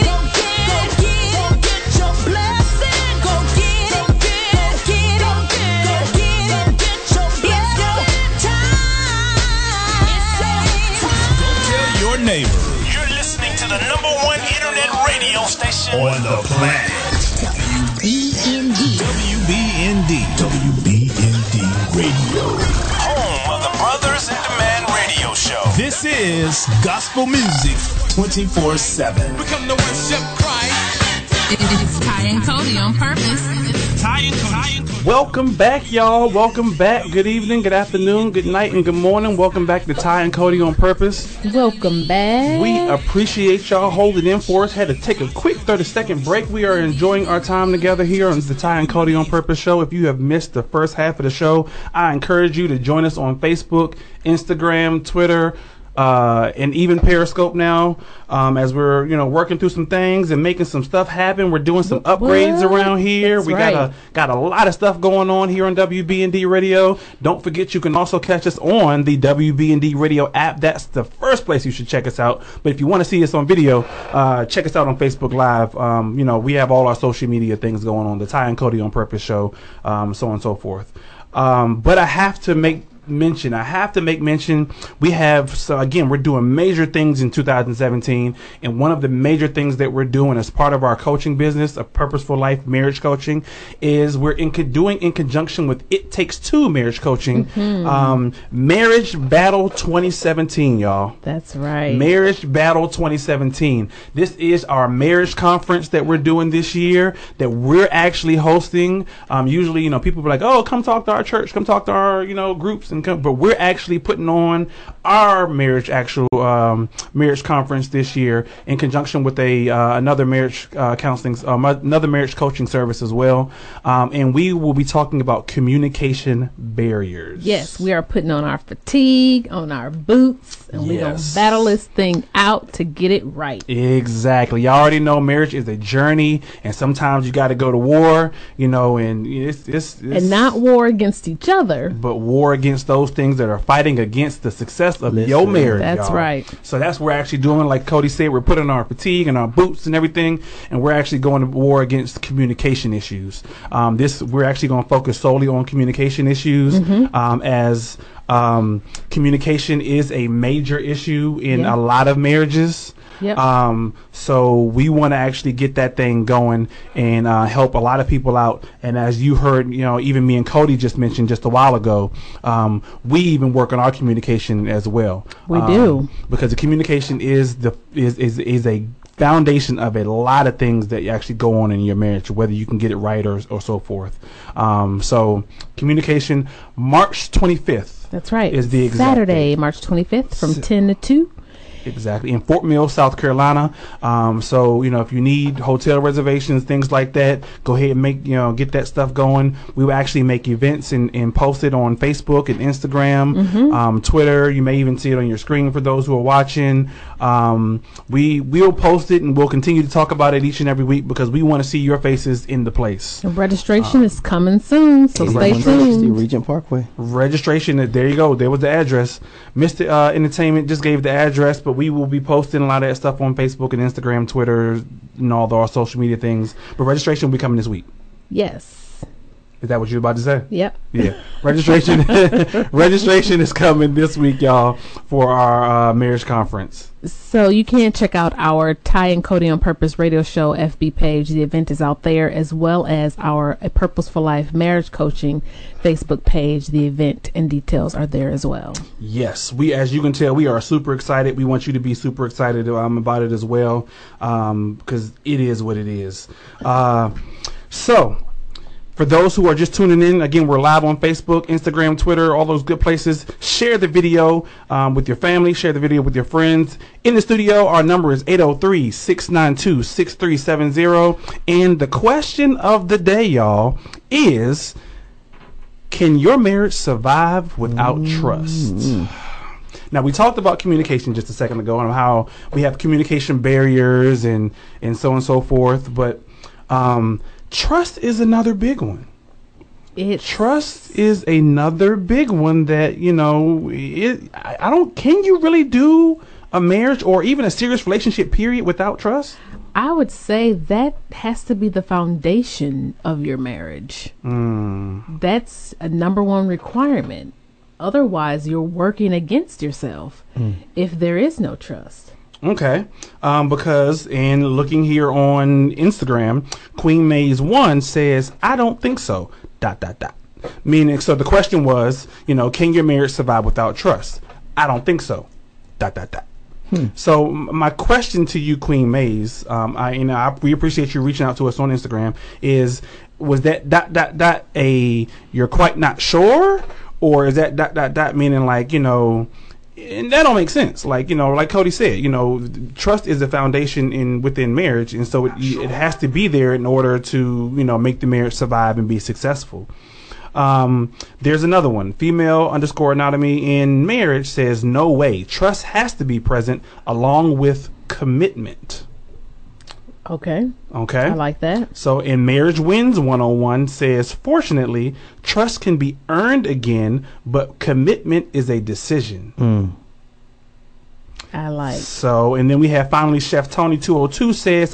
your blessing. Go get it. Get your blessing. It's your time. It's your time. Go tell your neighbor. You're listening to the #1 internet radio station on the planet. WBND. WBND Radio. Home of the Brothers in Demand Radio Show. This is gospel music 24/7. We come to worship Christ. It's Ty and Cody on Purpose. Ty and Cody. Welcome back, y'all. Welcome back. Good evening, good afternoon, good night, and good morning. Welcome back to Ty and Cody on Purpose. Welcome back. We appreciate y'all holding in for us. Had to take a quick 30-second break. We are enjoying our time together here on the Ty and Cody on Purpose show. If you have missed the first half of the show, I encourage you to join us on Facebook, Instagram, Twitter, and even Periscope now, as we're working through some things and making some stuff happen. We're doing some upgrades around here. That's We right. got a lot of stuff going on here on WBND Radio. Don't forget, you can also catch us on the WBND Radio app. That's the first place you should check us out. But if you want to see us on video, check us out on Facebook Live. We have all our social media things going on, the Ty and Cody on Purpose show, so on and so forth. But I have to make mention. I have to make mention. We have, so again, we're doing major things in 2017, and one of the major things that we're doing as part of our coaching business, a Purposeful Life marriage coaching, is we're doing in conjunction with It Takes Two marriage coaching, Marriage Battle 2017, y'all. That's right. Marriage Battle 2017. This is our marriage conference that we're doing this year, that we're actually hosting. Usually, you know, people be like, "Oh, come talk to our church, come talk to our, you know, groups," and come. But we're actually putting on our marriage conference this year in conjunction with another marriage another marriage coaching service as well. And we will be talking about communication barriers. Yes, we are putting on our fatigue, on our boots, and we're going to battle this thing out to get it right. Exactly. Y'all already know marriage is a journey, and sometimes you got to go to war, you know, and it's and not war against each other, but war against those things that are fighting against the success of your marriage. That's y'all. right. So that's what we're actually doing. Like Cody said, we're putting on our fatigue and our boots and everything, and we're actually going to war against communication issues. We're actually going to focus solely on communication issues, as communication is a major issue in a lot of marriages. Yep. So we want to actually get that thing going and help a lot of people out. And as you heard, you know, even me and Cody just mentioned just a while ago, we even work on our communication as well. We do, because the communication is a foundation of a lot of things that actually go on in your marriage, whether you can get it right or so forth. So communication, March 25th. That's right. Is the exact Saturday, date. March 25th from 10 to 2. Exactly. In Fort Mill, South Carolina. So, you know, if you need hotel reservations, things like that, go ahead and get that stuff going. We will actually make events and post it on Facebook and Instagram, Twitter. You may even see it on your screen for those who are watching. We'll post it, and we'll continue to talk about it each and every week because we want to see your faces in the place. The registration is coming soon, so stay 8160 tuned. Regent Parkway. Registration, there you go. There was the address. Mr. Entertainment just gave the address, but we will be posting a lot of that stuff on Facebook and Instagram, Twitter, and all our social media things. But registration will be coming this week. Yes. Is that what you were about to say? Yep. Yeah. Registration is coming this week, y'all, for our marriage conference. So you can check out our Ty and Cody on Purpose radio show FB page. The event is out there, as well as our A Purposeful Life marriage coaching Facebook page. The event and details are there as well. Yes, as you can tell, we are super excited. We want you to be super excited about it as well, because it is what it is. So, for those who are just tuning in, again, we're live on Facebook, Instagram, Twitter, all those good places. Share the video with your family. Share the video with your friends. In the studio, our number is 803-692-6370. And the question of the day, y'all, is, can your marriage survive without trust? Now, we talked about communication just a second ago and how we have communication barriers and so on and so forth, but trust is another big one. Trust is another big one that, you know, can you really do a marriage or even a serious relationship period without trust? I would say that has to be the foundation of your marriage. That's a number one requirement. Otherwise, you're working against yourself if there is no trust. Okay, because in looking here on Instagram, Queen Maze 1 says, I don't think so, ... Meaning, so the question was, you know, can your marriage survive without trust? I don't think so, ... So my question to you, Queen Maze, we appreciate you reaching out to us on Instagram, was that you're quite not sure? Or is that meaning like, you know, and that don't make sense. Like, you know, like Cody said, you know, trust is the foundation within marriage, and so it has to be there in order to, you know, make the marriage survive and be successful. There's another one. Female_anatomy in marriage says, no way. Trust has to be present along with commitment. Okay. Okay. I like that. So in Marriage Wins 101 says, fortunately, trust can be earned again, but commitment is a decision. I like. So, and then we have finally Chef Tony 202 says,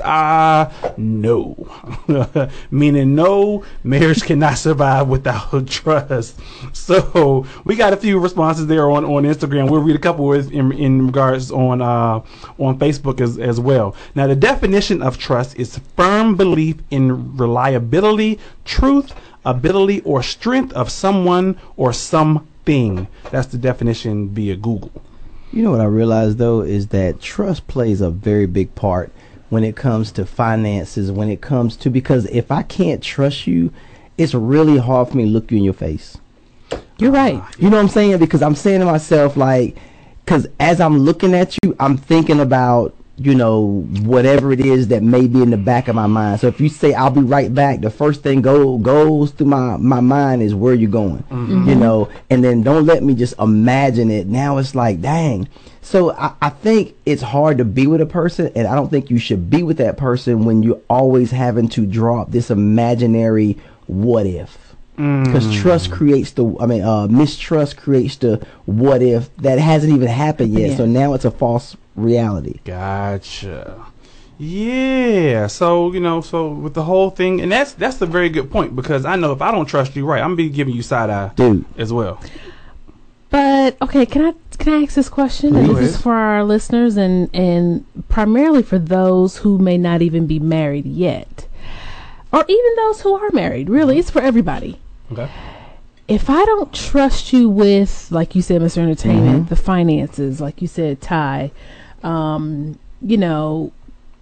no. Meaning no, marriage cannot survive without trust. So we got a few responses there on Instagram. We'll read a couple in regards on Facebook as well. Now, the definition of trust is firm belief in reliability, truth, ability, or strength of someone or something. That's the definition via Google. You know what I realized though is that trust plays a very big part when it comes to finances, when it comes to, because if I can't trust you, it's really hard for me to look you in your face. You're right. You know what I'm saying? Because I'm saying to myself, like, because as I'm looking at you, I'm thinking about, you know, whatever it is that may be in the back of my mind. So if you say I'll be right back, the first thing goes through my mind is where you're going. You know, and then don't let me just imagine it. Now it's like, dang. So I think it's hard to be with a person, and I don't think you should be with that person when you're always having to draw up this imaginary what if. Because mistrust creates the what if that hasn't even happened yet. Yeah. So now it's a false reality. Gotcha. Yeah. So, you know, so with the whole thing, and that's a very good point, because I know if I don't trust you, right, I'm gonna be giving you side eye, Dude. as well. But okay, can I ask this question? And Go this is ahead. for our listeners and primarily for those who may not even be married yet, or even those who are married. Really, it's for everybody. Okay. If I don't trust you with, like you said, Mr. Entertainment, the finances, like you said, Ty, you know,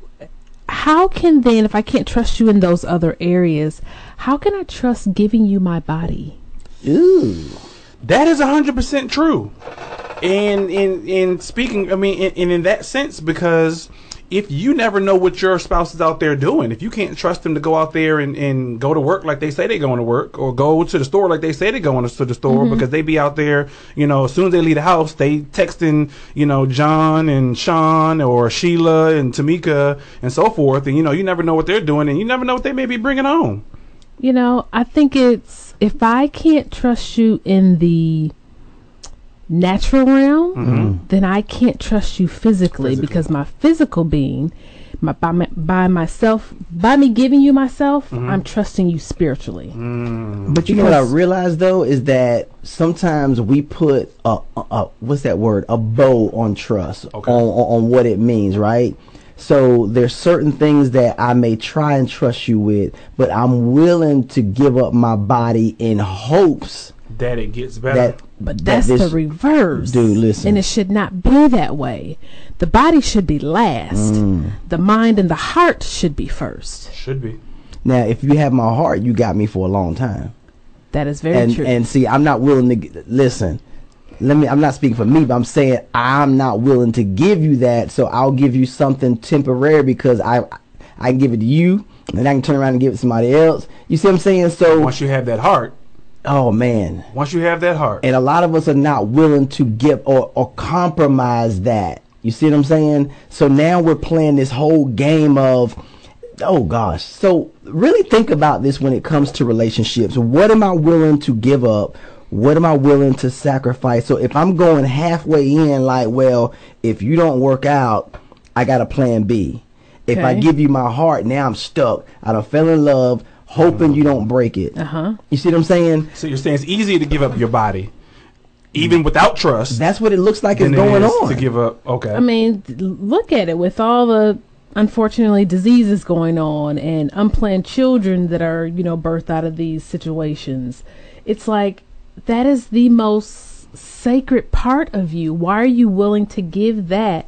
how can then, if I can't trust you in those other areas, how can I trust giving you my body? Ooh. That is 100% true. And in speaking, I mean, in that sense, because if you never know what your spouse is out there doing, if you can't trust them to go out there and go to work like they say they're going to work, or go to the store like they say they're going to the store, because they be out there, you know, as soon as they leave the house, they texting, you know, John and Sean or Sheila and Tamika and so forth. And, you know, you never know what they're doing, and you never know what they may be bringing home. You know, I think it's, if I can't trust you in the natural realm, then I can't trust you physically, because my physical being, by me giving you myself, I'm trusting you spiritually. But you know what I realized though is that sometimes we put what's that word? A bow on trust, on what it means, right? So there's certain things that I may try and trust you with, but I'm willing to give up my body in hopes That it gets better. But that's the reverse. Dude, listen. And it should not be that way. The body should be last. The mind and the heart should be first. Should be. Now, if you have my heart, you got me for a long time. That is very true. And see, I'm not willing to listen. I'm not speaking for me, but I'm saying I'm not willing to give you that. So I'll give you something temporary because I can give it to you, and I can turn around and give it to somebody else. You see what I'm saying? So Once you have that heart, oh man, once you have that heart, and a lot of us are not willing to give or compromise that. You see what I'm saying? So now we're playing this whole game of, oh gosh. So really think about this when it comes to relationships. What am I willing to give up? What am I willing to sacrifice? So if I'm going halfway in, like, well, if you don't work out, I got a plan B. If I Okay. give you my heart, now I'm stuck. I done fell in love, hoping you don't break it. You see what I'm saying? so you're saying it's easier to give up your body, even without trust, That's what it looks like is than it going is on. to give up. Okay. I mean, look at it with all the, unfortunately, diseases going on and unplanned children that are, birthed out of these situations. It's like, that is the most sacred part of you. Why are you willing to give that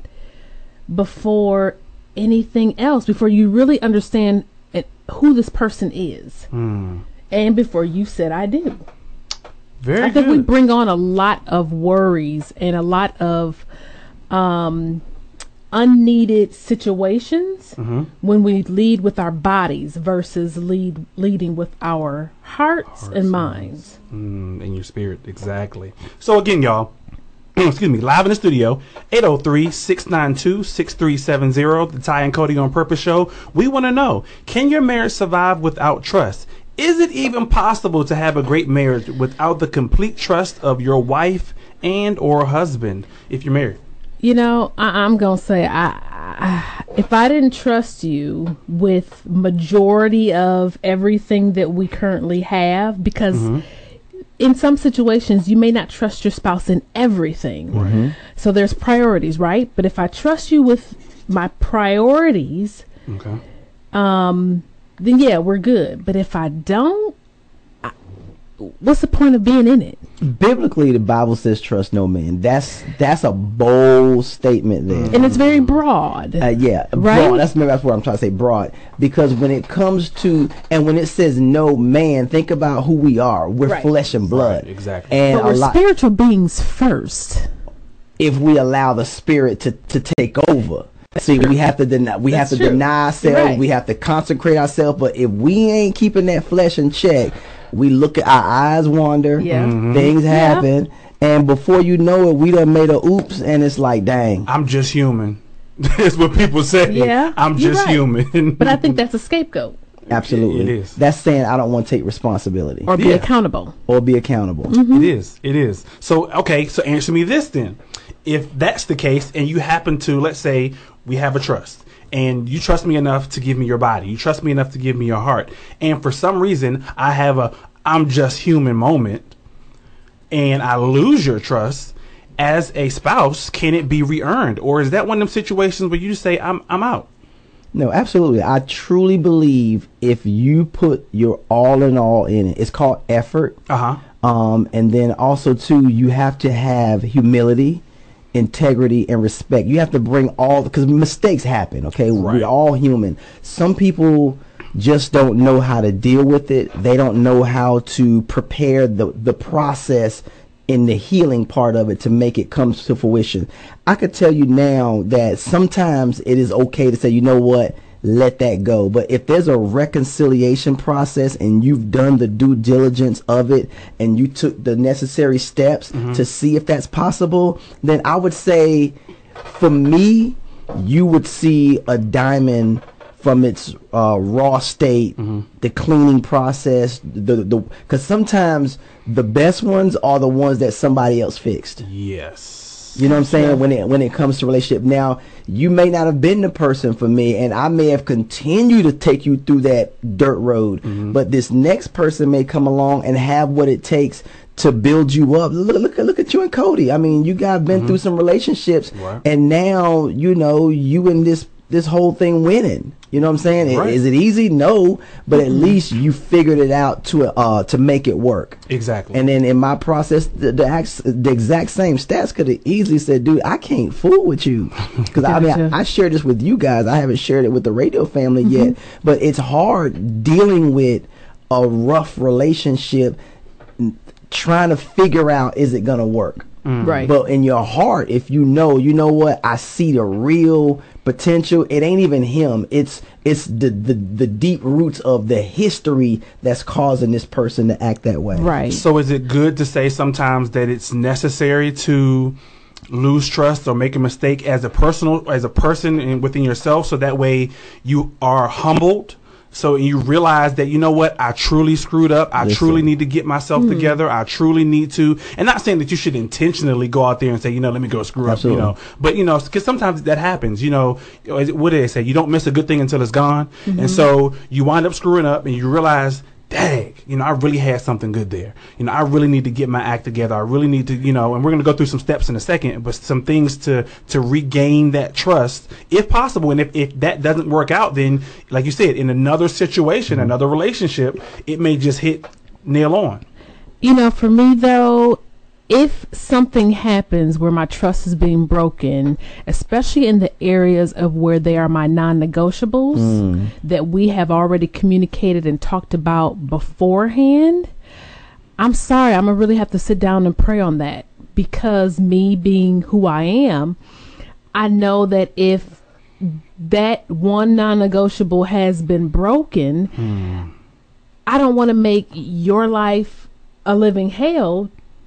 before anything else, before you really understand who this person is, and before you said I do? Very I think good. we bring on a lot of worries and a lot of unneeded situations when we lead with our bodies versus leading with our hearts and minds. In your spirit, exactly. So again, y'all, excuse me, live in the studio, 803-692-6370, the Ty and Cody on Purpose show. We want to know, can your marriage survive without trust? Is it even possible to have a great marriage without the complete trust of your wife and or husband if you're married? You know, I'm gonna say if I didn't trust you with majority of everything that we currently have, because in some situations you may not trust your spouse in everything. So there's priorities, right? But if I trust you with my priorities, then yeah, we're good. But if I don't, what's the point of being in it? Biblically, the Bible says trust no man. That's a bold statement there. And it's very broad. Yeah, right? Broad. That's what I'm trying to say, broad. Because when it comes to, and when it says no man, think about who we are. We're flesh and blood. Right, exactly. And but we're spiritual beings first. If we allow the spirit to take over. See, we have to deny. We have to deny ourselves. Right. We have to consecrate ourselves. But if we ain't keeping that flesh in check, we look at our eyes wander. Yeah. Things happen, and before you know it, we done made a oops, and it's like, dang. I'm just human. That's what people say. Yeah, I'm just human. But I think that's a scapegoat. Absolutely, it is. That's saying I don't want to take responsibility Or be accountable. It is. So okay, so answer me this then. If that's the case, and you happen to, let's say, we have a trust, and you trust me enough to give me your body, you trust me enough to give me your heart, and for some reason I have a I'm just human moment, and I lose your trust as a spouse, can it be re-earned, or is that one of them situations where you just say I'm out? No, absolutely. I truly believe if you put your all in all in it, it's called effort. And then also too, you have to have humility, integrity, and respect. You have to bring all, because mistakes happen. Okay, we're all human. Some people just don't know how to deal with it. They don't know how to prepare the process in the healing part of it to make it come to fruition. I could tell you now that sometimes it is okay to say, you know what, let that go. But if there's a reconciliation process and you've done the due diligence of it and you took the necessary steps to see if that's possible, then I would say, for me, you would see a diamond from its raw state, the cleaning process, because sometimes the best ones are the ones that somebody else fixed. Yes. You know what I'm saying? When it comes to relationship. Now, you may not have been the person for me, and I may have continued to take you through that dirt road, but this next person may come along and have what it takes to build you up. Look at you and Cody. I mean, you guys been through some relationships, and now, you know, you and this whole thing winning. You know what I'm saying? Right. Is it easy? No, but at least you figured it out to make it work. Exactly. And then in my process, the exact same stats could have easily said, dude, I can't fool with you. Because I mean, I shared this with you guys. I haven't shared it with the radio family yet. But it's hard dealing with a rough relationship, trying to figure out, is it going to work? Right. But in your heart, if you know what, I see the real potential. It ain't even him. It's the deep roots of the history that's causing this person to act that way. Right. So is it good to say sometimes that it's necessary to lose trust or make a mistake as a person and within yourself, so that way you are humbled? So you realize that, you know what, I truly screwed up. I truly need to get myself together. I truly need to, and not saying that you should intentionally go out there and say, you know, let me go screw up, you know, but you know, because sometimes that happens, you know, what do they say? You don't miss a good thing until it's gone. And so you wind up screwing up and you realize, dang, you know, I really had something good there. You know, I really need to get my act together. I really need to, you know, and we're going to go through some steps in a second, but some things to regain that trust, if possible. And if that doesn't work out, then, like you said, in another situation, another relationship, it may just hit nail on. You know, for me, though, if something happens where my trust is being broken, especially in the areas of where they are my non-negotiables that we have already communicated and talked about beforehand, I'm sorry, I'm going to really have to sit down and pray on that, because me being who I am, I know that if that one non-negotiable has been broken, I don't want to make your life a living hell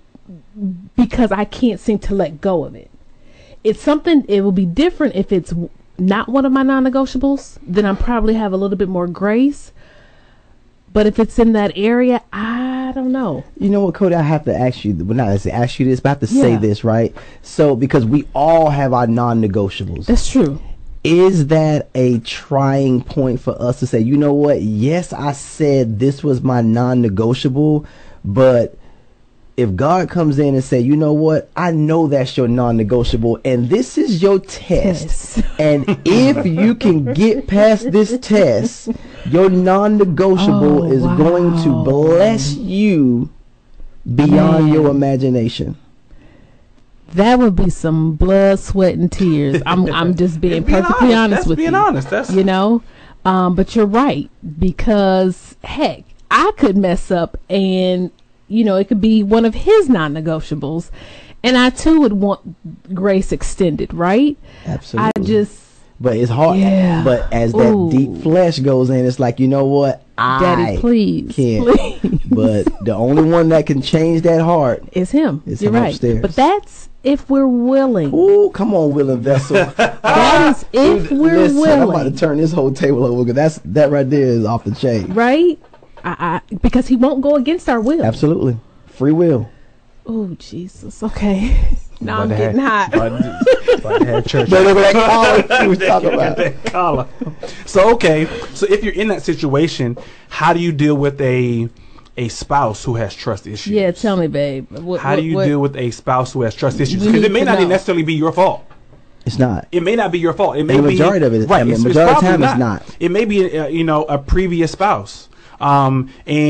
because I can't seem to let go of it. It's something, it will be different if it's not one of my non-negotiables, then I probably have a little bit more grace. But if it's in that area, I don't know. You know what, Cody? I have to ask you. Well, not to ask you this, but I have to say Yeah. this, right? So, because we all have our non-negotiables. That's true. Is that a trying point for us to say, you know what? Yes, I said this was my non-negotiable, but if God comes in and say, you know what? I know that's your non-negotiable, and this is your test. Yes. And if you can get past this test, your non-negotiable Oh, is going to wow. bless you beyond Man. your imagination. That would be some blood, sweat, and tears. I'm just being Being perfectly honest That's with being you. honest. That's You know, but you're right, because heck, I could mess up, and it could be one of his non-negotiables, and I too would want grace extended, right? Absolutely. But it's hard. Yeah. But as that Ooh. deep flesh goes in, it's like, you know what? Daddy, please, can't. please. But the only one that can change that heart. It's him. It's You're him right. upstairs. But that's if we're willing. Ooh, come on, willing vessel. That is if we're Listen, I'm about willing. to turn this whole table over because that right there is off the chain. Right? Because he won't go against our will. Absolutely. Free will. Oh, Jesus. Okay. Now I'm getting hot. But I had church. But look at that collar she was talking about. That collar. So if you're in that situation, how do you deal with a spouse who has trust issues? Yeah, tell me, babe. How do you deal with a spouse who has trust issues? We Because it need may to not know. necessarily be your fault. It's not. It may not be your fault. It may The be majority of it is- right. I mean, it's majority of the probably time it's not. It may be a previous spouse. And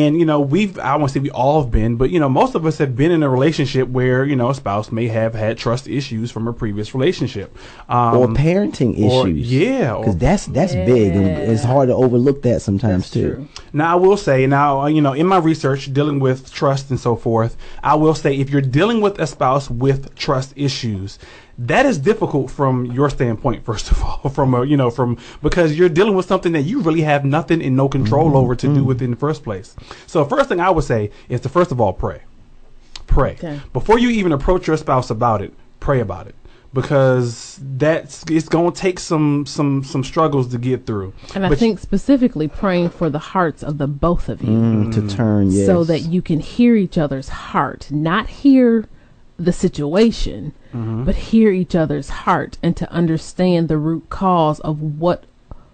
I won't say we all have been, but most of us have been in a relationship where a spouse may have had trust issues from a previous relationship, Or parenting or- issues. yeah, or- Because that's big. And it's hard to overlook that sometimes too. True. Now, I will say, in my research dealing with trust and so forth, I will say if you're dealing with a spouse with trust issues, that is difficult from your standpoint, first of all, because you're dealing with something that you really have nothing and no control over to do with in the first place. So, first thing I would say is to first of all pray. Okay. Before you even approach your spouse about it. Pray about it. Because it's going to take some struggles to get through. And I But think specifically praying for the hearts of the both of you. To turn, yes. So that you can hear each other's heart, not hear the situation, but hear each other's heart, and to understand the root cause of what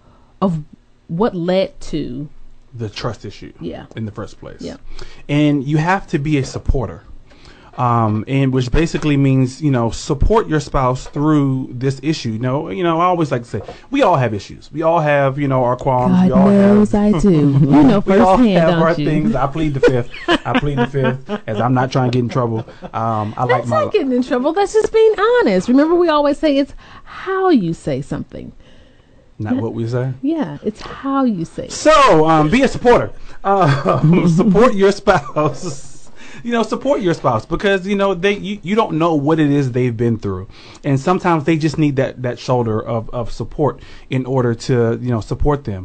led to the trust issue in the first place. Yeah. And you have to be a supporter. And which basically means, support your spouse through this issue. I always like to say, we all have issues. We all have, our qualms. God we all knows have, I do. You know we all firsthand, have our don't you? things. I plead the fifth, as I'm not trying to get in trouble. I like That's my not getting in trouble. That's just being honest. Remember, we always say it's how you say something. not what we say. Yeah, it's how you say it. So, be a supporter. Support your spouse. Support your spouse because you don't know what it is they've been through, and sometimes they just need that shoulder of support in order to support them.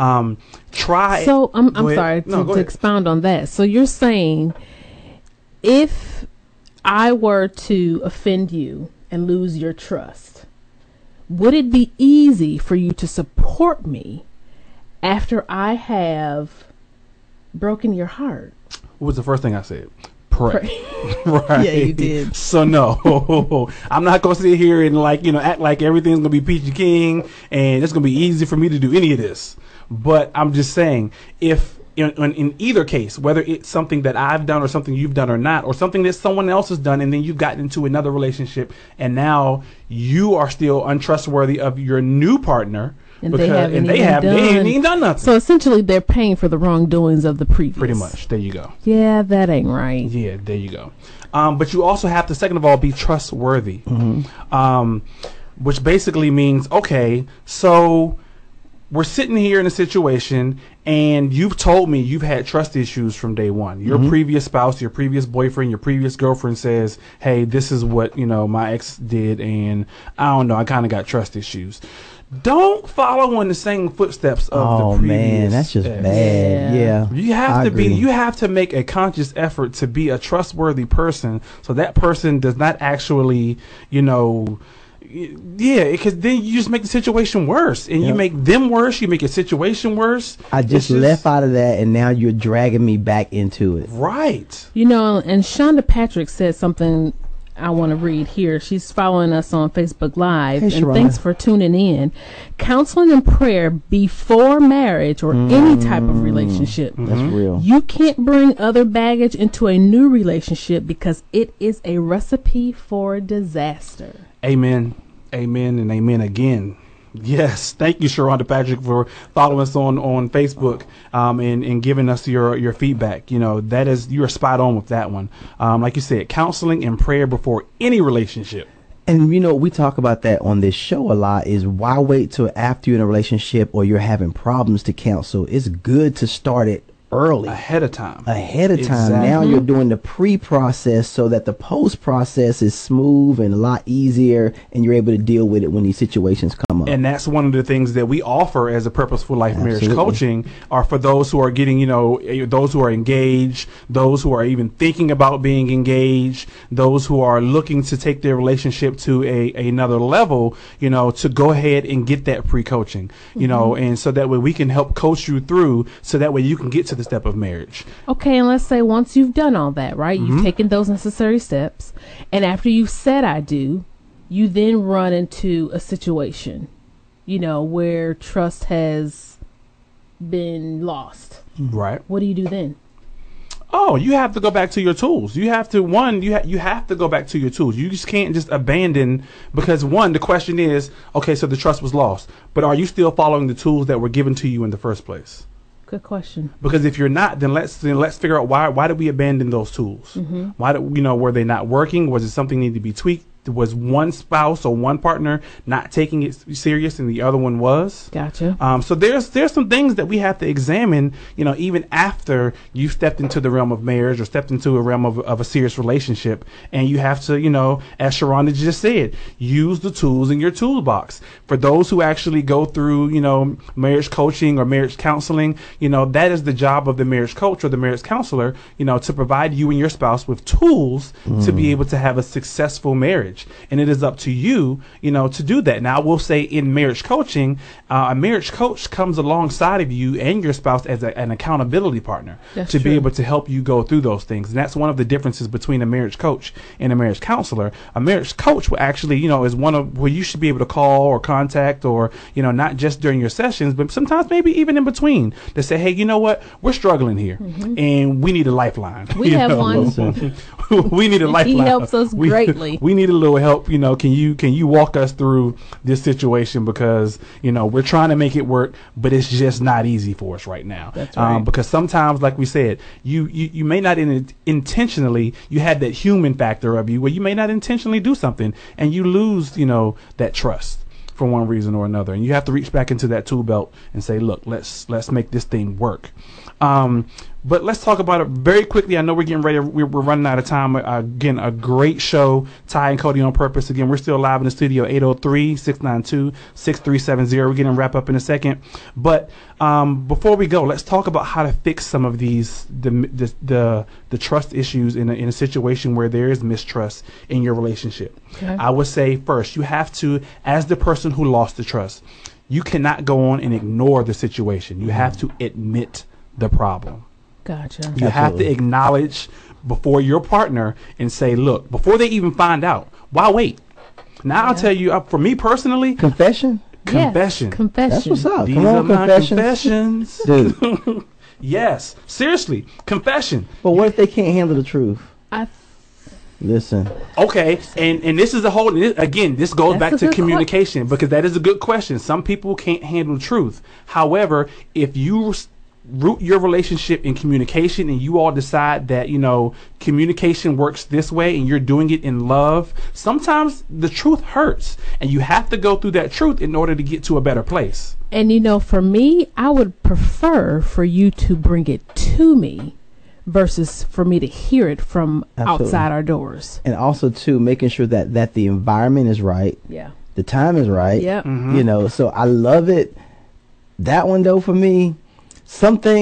Try. So I'm Go ahead. sorry No, go to ahead. expound on that. So you're saying if I were to offend you and lose your trust, would it be easy for you to support me after I have broken your heart? What was the first thing I said? Pray. Right. Yeah, you did. So no, I'm not gonna sit here and act like everything's gonna be peachy king and it's gonna be easy for me to do any of this. But I'm just saying, if in either case, whether it's something that I've done or something you've done or not, or something that someone else has done, and then you've gotten into another relationship, and now you are still untrustworthy of your new partner. And they haven't even done nothing. So essentially, they're paying for the wrongdoings of the previous. Pretty much. There you go. Yeah, that ain't right. Yeah, there you go. But you also have to, second of all, be trustworthy. Which basically means, okay, so we're sitting here in a situation and you've told me you've had trust issues from day one. Your previous spouse, your previous boyfriend, your previous girlfriend says, hey, this is what, my ex did, and I don't know, I kind of got trust issues. Don't follow in the same footsteps of the previous. Oh man, that's just ex. bad. Yeah. You have I to agree. you have to make a conscious effort to be a trustworthy person, so that person does not actually, Yeah, because then you just make the situation worse, and you make them worse. You make your situation worse. I just left out of that, and now you're dragging me back into it. Right. You know, and Shonda Patrick said something I want to read here. She's following us on Facebook Live, Hey, and Sharonda. thanks for tuning in. Counseling and prayer before marriage or any type of relationship. That's real. You can't bring other baggage into a new relationship because it is a recipe for disaster. Amen. Amen and amen again. Yes, thank you, Sharonda Patrick, for following us on Facebook and giving us your feedback. You know, that is, you're spot on with that one. Like you said, counseling and prayer before any relationship. And you know, we talk about that on this show a lot, is why wait till after you're in a relationship or you're having problems to counsel? It's good to start it early. Ahead of time. Now Exactly. you're doing the pre-process so that the post-process is smooth and a lot easier, and you're able to deal with it when these situations come up. And that's one of the things that we offer as a Purposeful Life Marriage Absolutely. Coaching, are for those who are getting, you know, those who are engaged, those who are even thinking about being engaged, those who are looking to take their relationship to another level, you know, to go ahead and get that pre-coaching, you know, and so that way we can help coach you through, so that way you can get to the step of marriage. Okay, and let's say once you've done all that, right? You've taken those necessary steps, and after you've said I do, you then run into a situation, you know, where trust has been lost. Right. What do you do then? Oh, you have to go back to your tools. You have to, you have to go back to your tools. You just can't just abandon, because the question is, okay, so the trust was lost, but are you still following the tools that were given to you in the first place? Good question. Because if you're not, then let's figure out why did we abandon those tools? Why did, you know, were they not working? Was it something that needed to be tweaked? Was one spouse or one partner not taking it serious and the other one was? Gotcha. So there's some things that we have to examine, you know, even after you stepped into the realm of marriage or stepped into a realm of a serious relationship. And you have to, you know, as Sharonda just said, use the tools in your toolbox. For those who actually go through, you know, marriage coaching or marriage counseling, you know, that is the job of the marriage coach or the marriage counselor, you know, to provide you and your spouse with tools to be able to have a successful marriage. And it is up to you, you know, to do that. Now, I will say in marriage coaching, a marriage coach comes alongside of you and your spouse as an accountability partner That's to be true. able to help you go through those things. And that's one of the differences between a marriage coach and a marriage counselor. A marriage coach will actually, you know, is one of where you should be able to call or contact, or, you know, not just during your sessions, but sometimes maybe even in between, to say, hey, you know what, we're struggling here and we need a lifeline. We You have know? one. We need a lifeline. He helps us greatly. We need a little help. You know, can you walk us through this situation, because, you know, we're trying to make it work, but it's just not easy for us right now. That's right. Because sometimes, like we said, you may not intentionally, you had that human factor of you where you may not intentionally do something, and you lose, you know, that trust for one reason or another, and you have to reach back into that tool belt and say, look, let's make this thing work. But let's talk about it very quickly. I know we're getting ready. We're running out of time. Again, a great show, Ty and Cody on Purpose. Again, we're still live in the studio, 803-692-6370. We're getting wrap up in a second. But before we go, let's talk about how to fix some of these the trust issues in a situation where there is mistrust in your relationship. Okay. I would say first, you have to, as the person who lost the trust, you cannot go on and ignore the situation. You have to admit the problem. Gotcha. You have to Absolutely. acknowledge before your partner and say, look, before they even find out, why wait? Now I'll tell you, for me personally, Confession? confession. Yes, confession. That's what's up. These Come are on, my confessions. confessions. Dude, Yes, seriously, confession. but what if they can't handle the truth? I Listen, Okay, and this is a whole, again, this goes That's back a to good communication, because that is a good question. Some people can't handle truth. However, if you root your relationship in communication and you all decide that, you know, communication works this way and you're doing it in love, sometimes the truth hurts, and you have to go through that truth in order to get to a better place. And you know, for me, I would prefer for you to bring it to me versus for me to hear it from Absolutely. outside our doors. and also too, making sure that the environment is right, Yeah. the time is right. Yep. You know, so I love it. That one though, for me, some things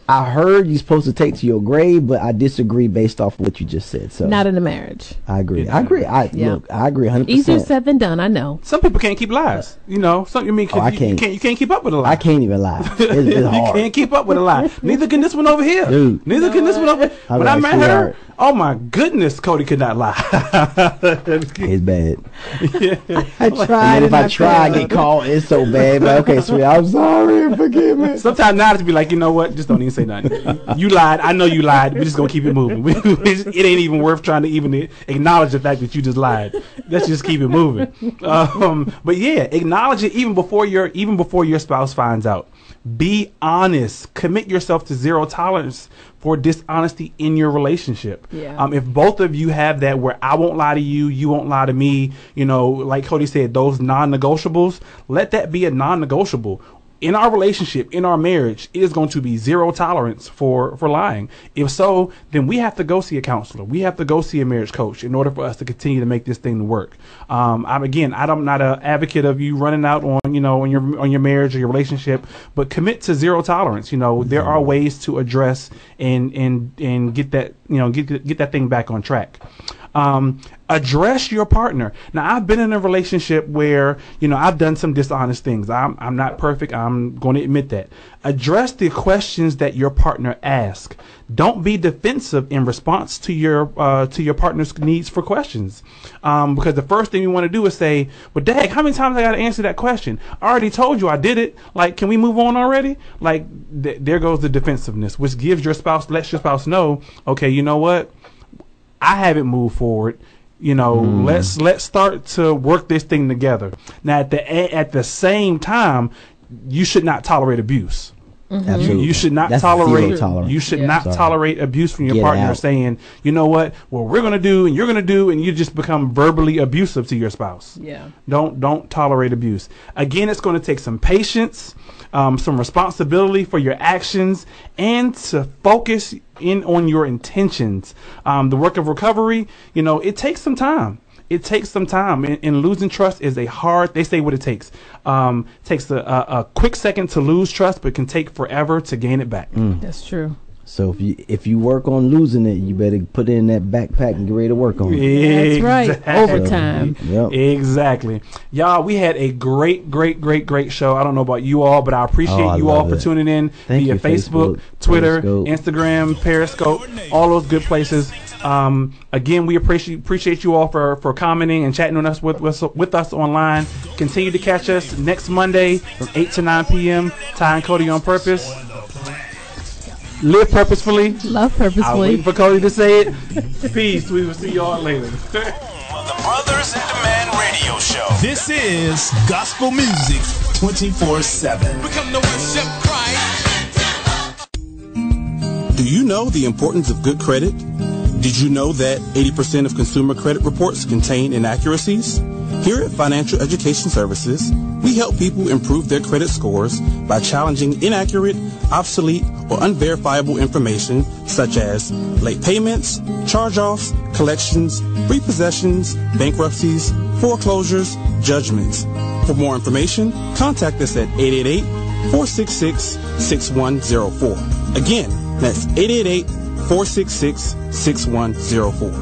I heard you're supposed to take to your grave, but I disagree based off what you just said. So Not in a marriage. I agree. Yeah. I agree. Yeah. Look, I agree 100%. Easier said than done. I know. Some people can't keep lies. You know, some, I mean, 'cause I you can't keep up with a lie. I can't even lie. It's You hard. can't keep up with a lie. Neither can this one over here. Dude. Neither can this one over. I'm When I like, met her, sweetheart. oh my goodness, Cody could not lie. It's bad. I tried. And if I try, I get caught. It's so bad. But okay, sweet. I'm sorry. Forgive me. Sometimes now to be like, you know what? Just don't even say nothing. You lied. I know you lied. We're just gonna keep it moving. It ain't even worth trying to even acknowledge the fact that you just lied. Let's just keep it moving. But yeah, acknowledge it even before your spouse finds out. Be honest. Commit yourself to zero tolerance for dishonesty in your relationship. Yeah. If both of you have that where I won't lie to you, you won't lie to me, you know, like Cody said, those non-negotiables, let that be a non-negotiable. In our relationship, in our marriage, it is going to be zero tolerance for lying. If so, then we have to go see a counselor. We have to go see a marriage coach in order for us to continue to make this thing work. I'm not an advocate of you running out on your marriage or your relationship, but commit to zero tolerance. You know, there are ways to address and get that get that thing back on track. Address your partner. Now, I've been in a relationship where, you know, I've done some dishonest things. I'm not perfect. I'm going to admit that. Address the questions that your partner asks. Don't be defensive in response to your partner's needs for questions. Because the first thing you want to do is say, well, Dag, how many times I got to answer that question? I already told you I did it. Like, can we move on already? Like, there goes the defensiveness, which lets your spouse know, okay, you know what? I haven't moved forward. You know, let's start to work this thing together. Now, at the same time, you should not tolerate abuse. Absolutely. You should not That's tolerate. zero tolerance. You should Yeah. not Sorry. tolerate abuse from your Get partner. out. Saying, you know what, well, we're gonna do and you're gonna do, and you just become verbally abusive to your spouse. Yeah. Don't tolerate abuse. Again, it's going to take some patience, some responsibility for your actions, and to focus in on your intentions. The work of recovery, you know, it takes some time. It takes some time, and losing trust is they say what it takes. Takes a quick second to lose trust, but can take forever to gain it back. That's true. So if you work on losing it, you better put it in that backpack and get ready to work on it. That's right. Exactly. Overtime. Yep. Exactly. Y'all, we had a great show. I don't know about you all, but I appreciate I you all love for it. tuning in Thank via you, Facebook, Facebook, Twitter, Periscope. Instagram, Periscope, all those good places. Again, we appreciate you all for commenting and chatting on us with us online. Continue to catch us next Monday from 8 to 9 p.m. Ty and Cody on Purpose. Live purposefully. Love I'm waiting purposefully. for Cody to say it. Peace. We will see y'all later. Home of the Brothers in Demand Radio Show. This is gospel music 24/7. We come to worship Christ. Do you know the importance of good credit? Did you know that 80% of consumer credit reports contain inaccuracies? Here at Financial Education Services, we help people improve their credit scores by challenging inaccurate, obsolete, or unverifiable information such as late payments, charge-offs, collections, repossessions, bankruptcies, foreclosures, judgments. For more information, contact us at 888-466-6104. Again, that's 888-466-6104.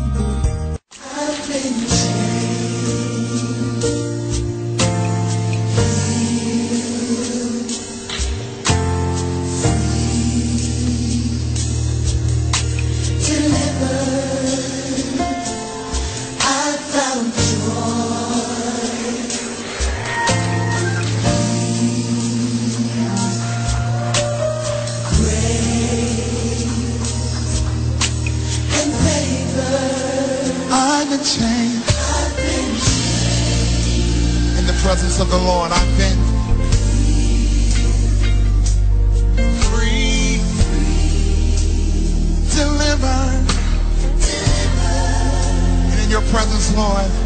I've been changed. In the presence of the Lord, I've been free, delivered. And in your presence, Lord,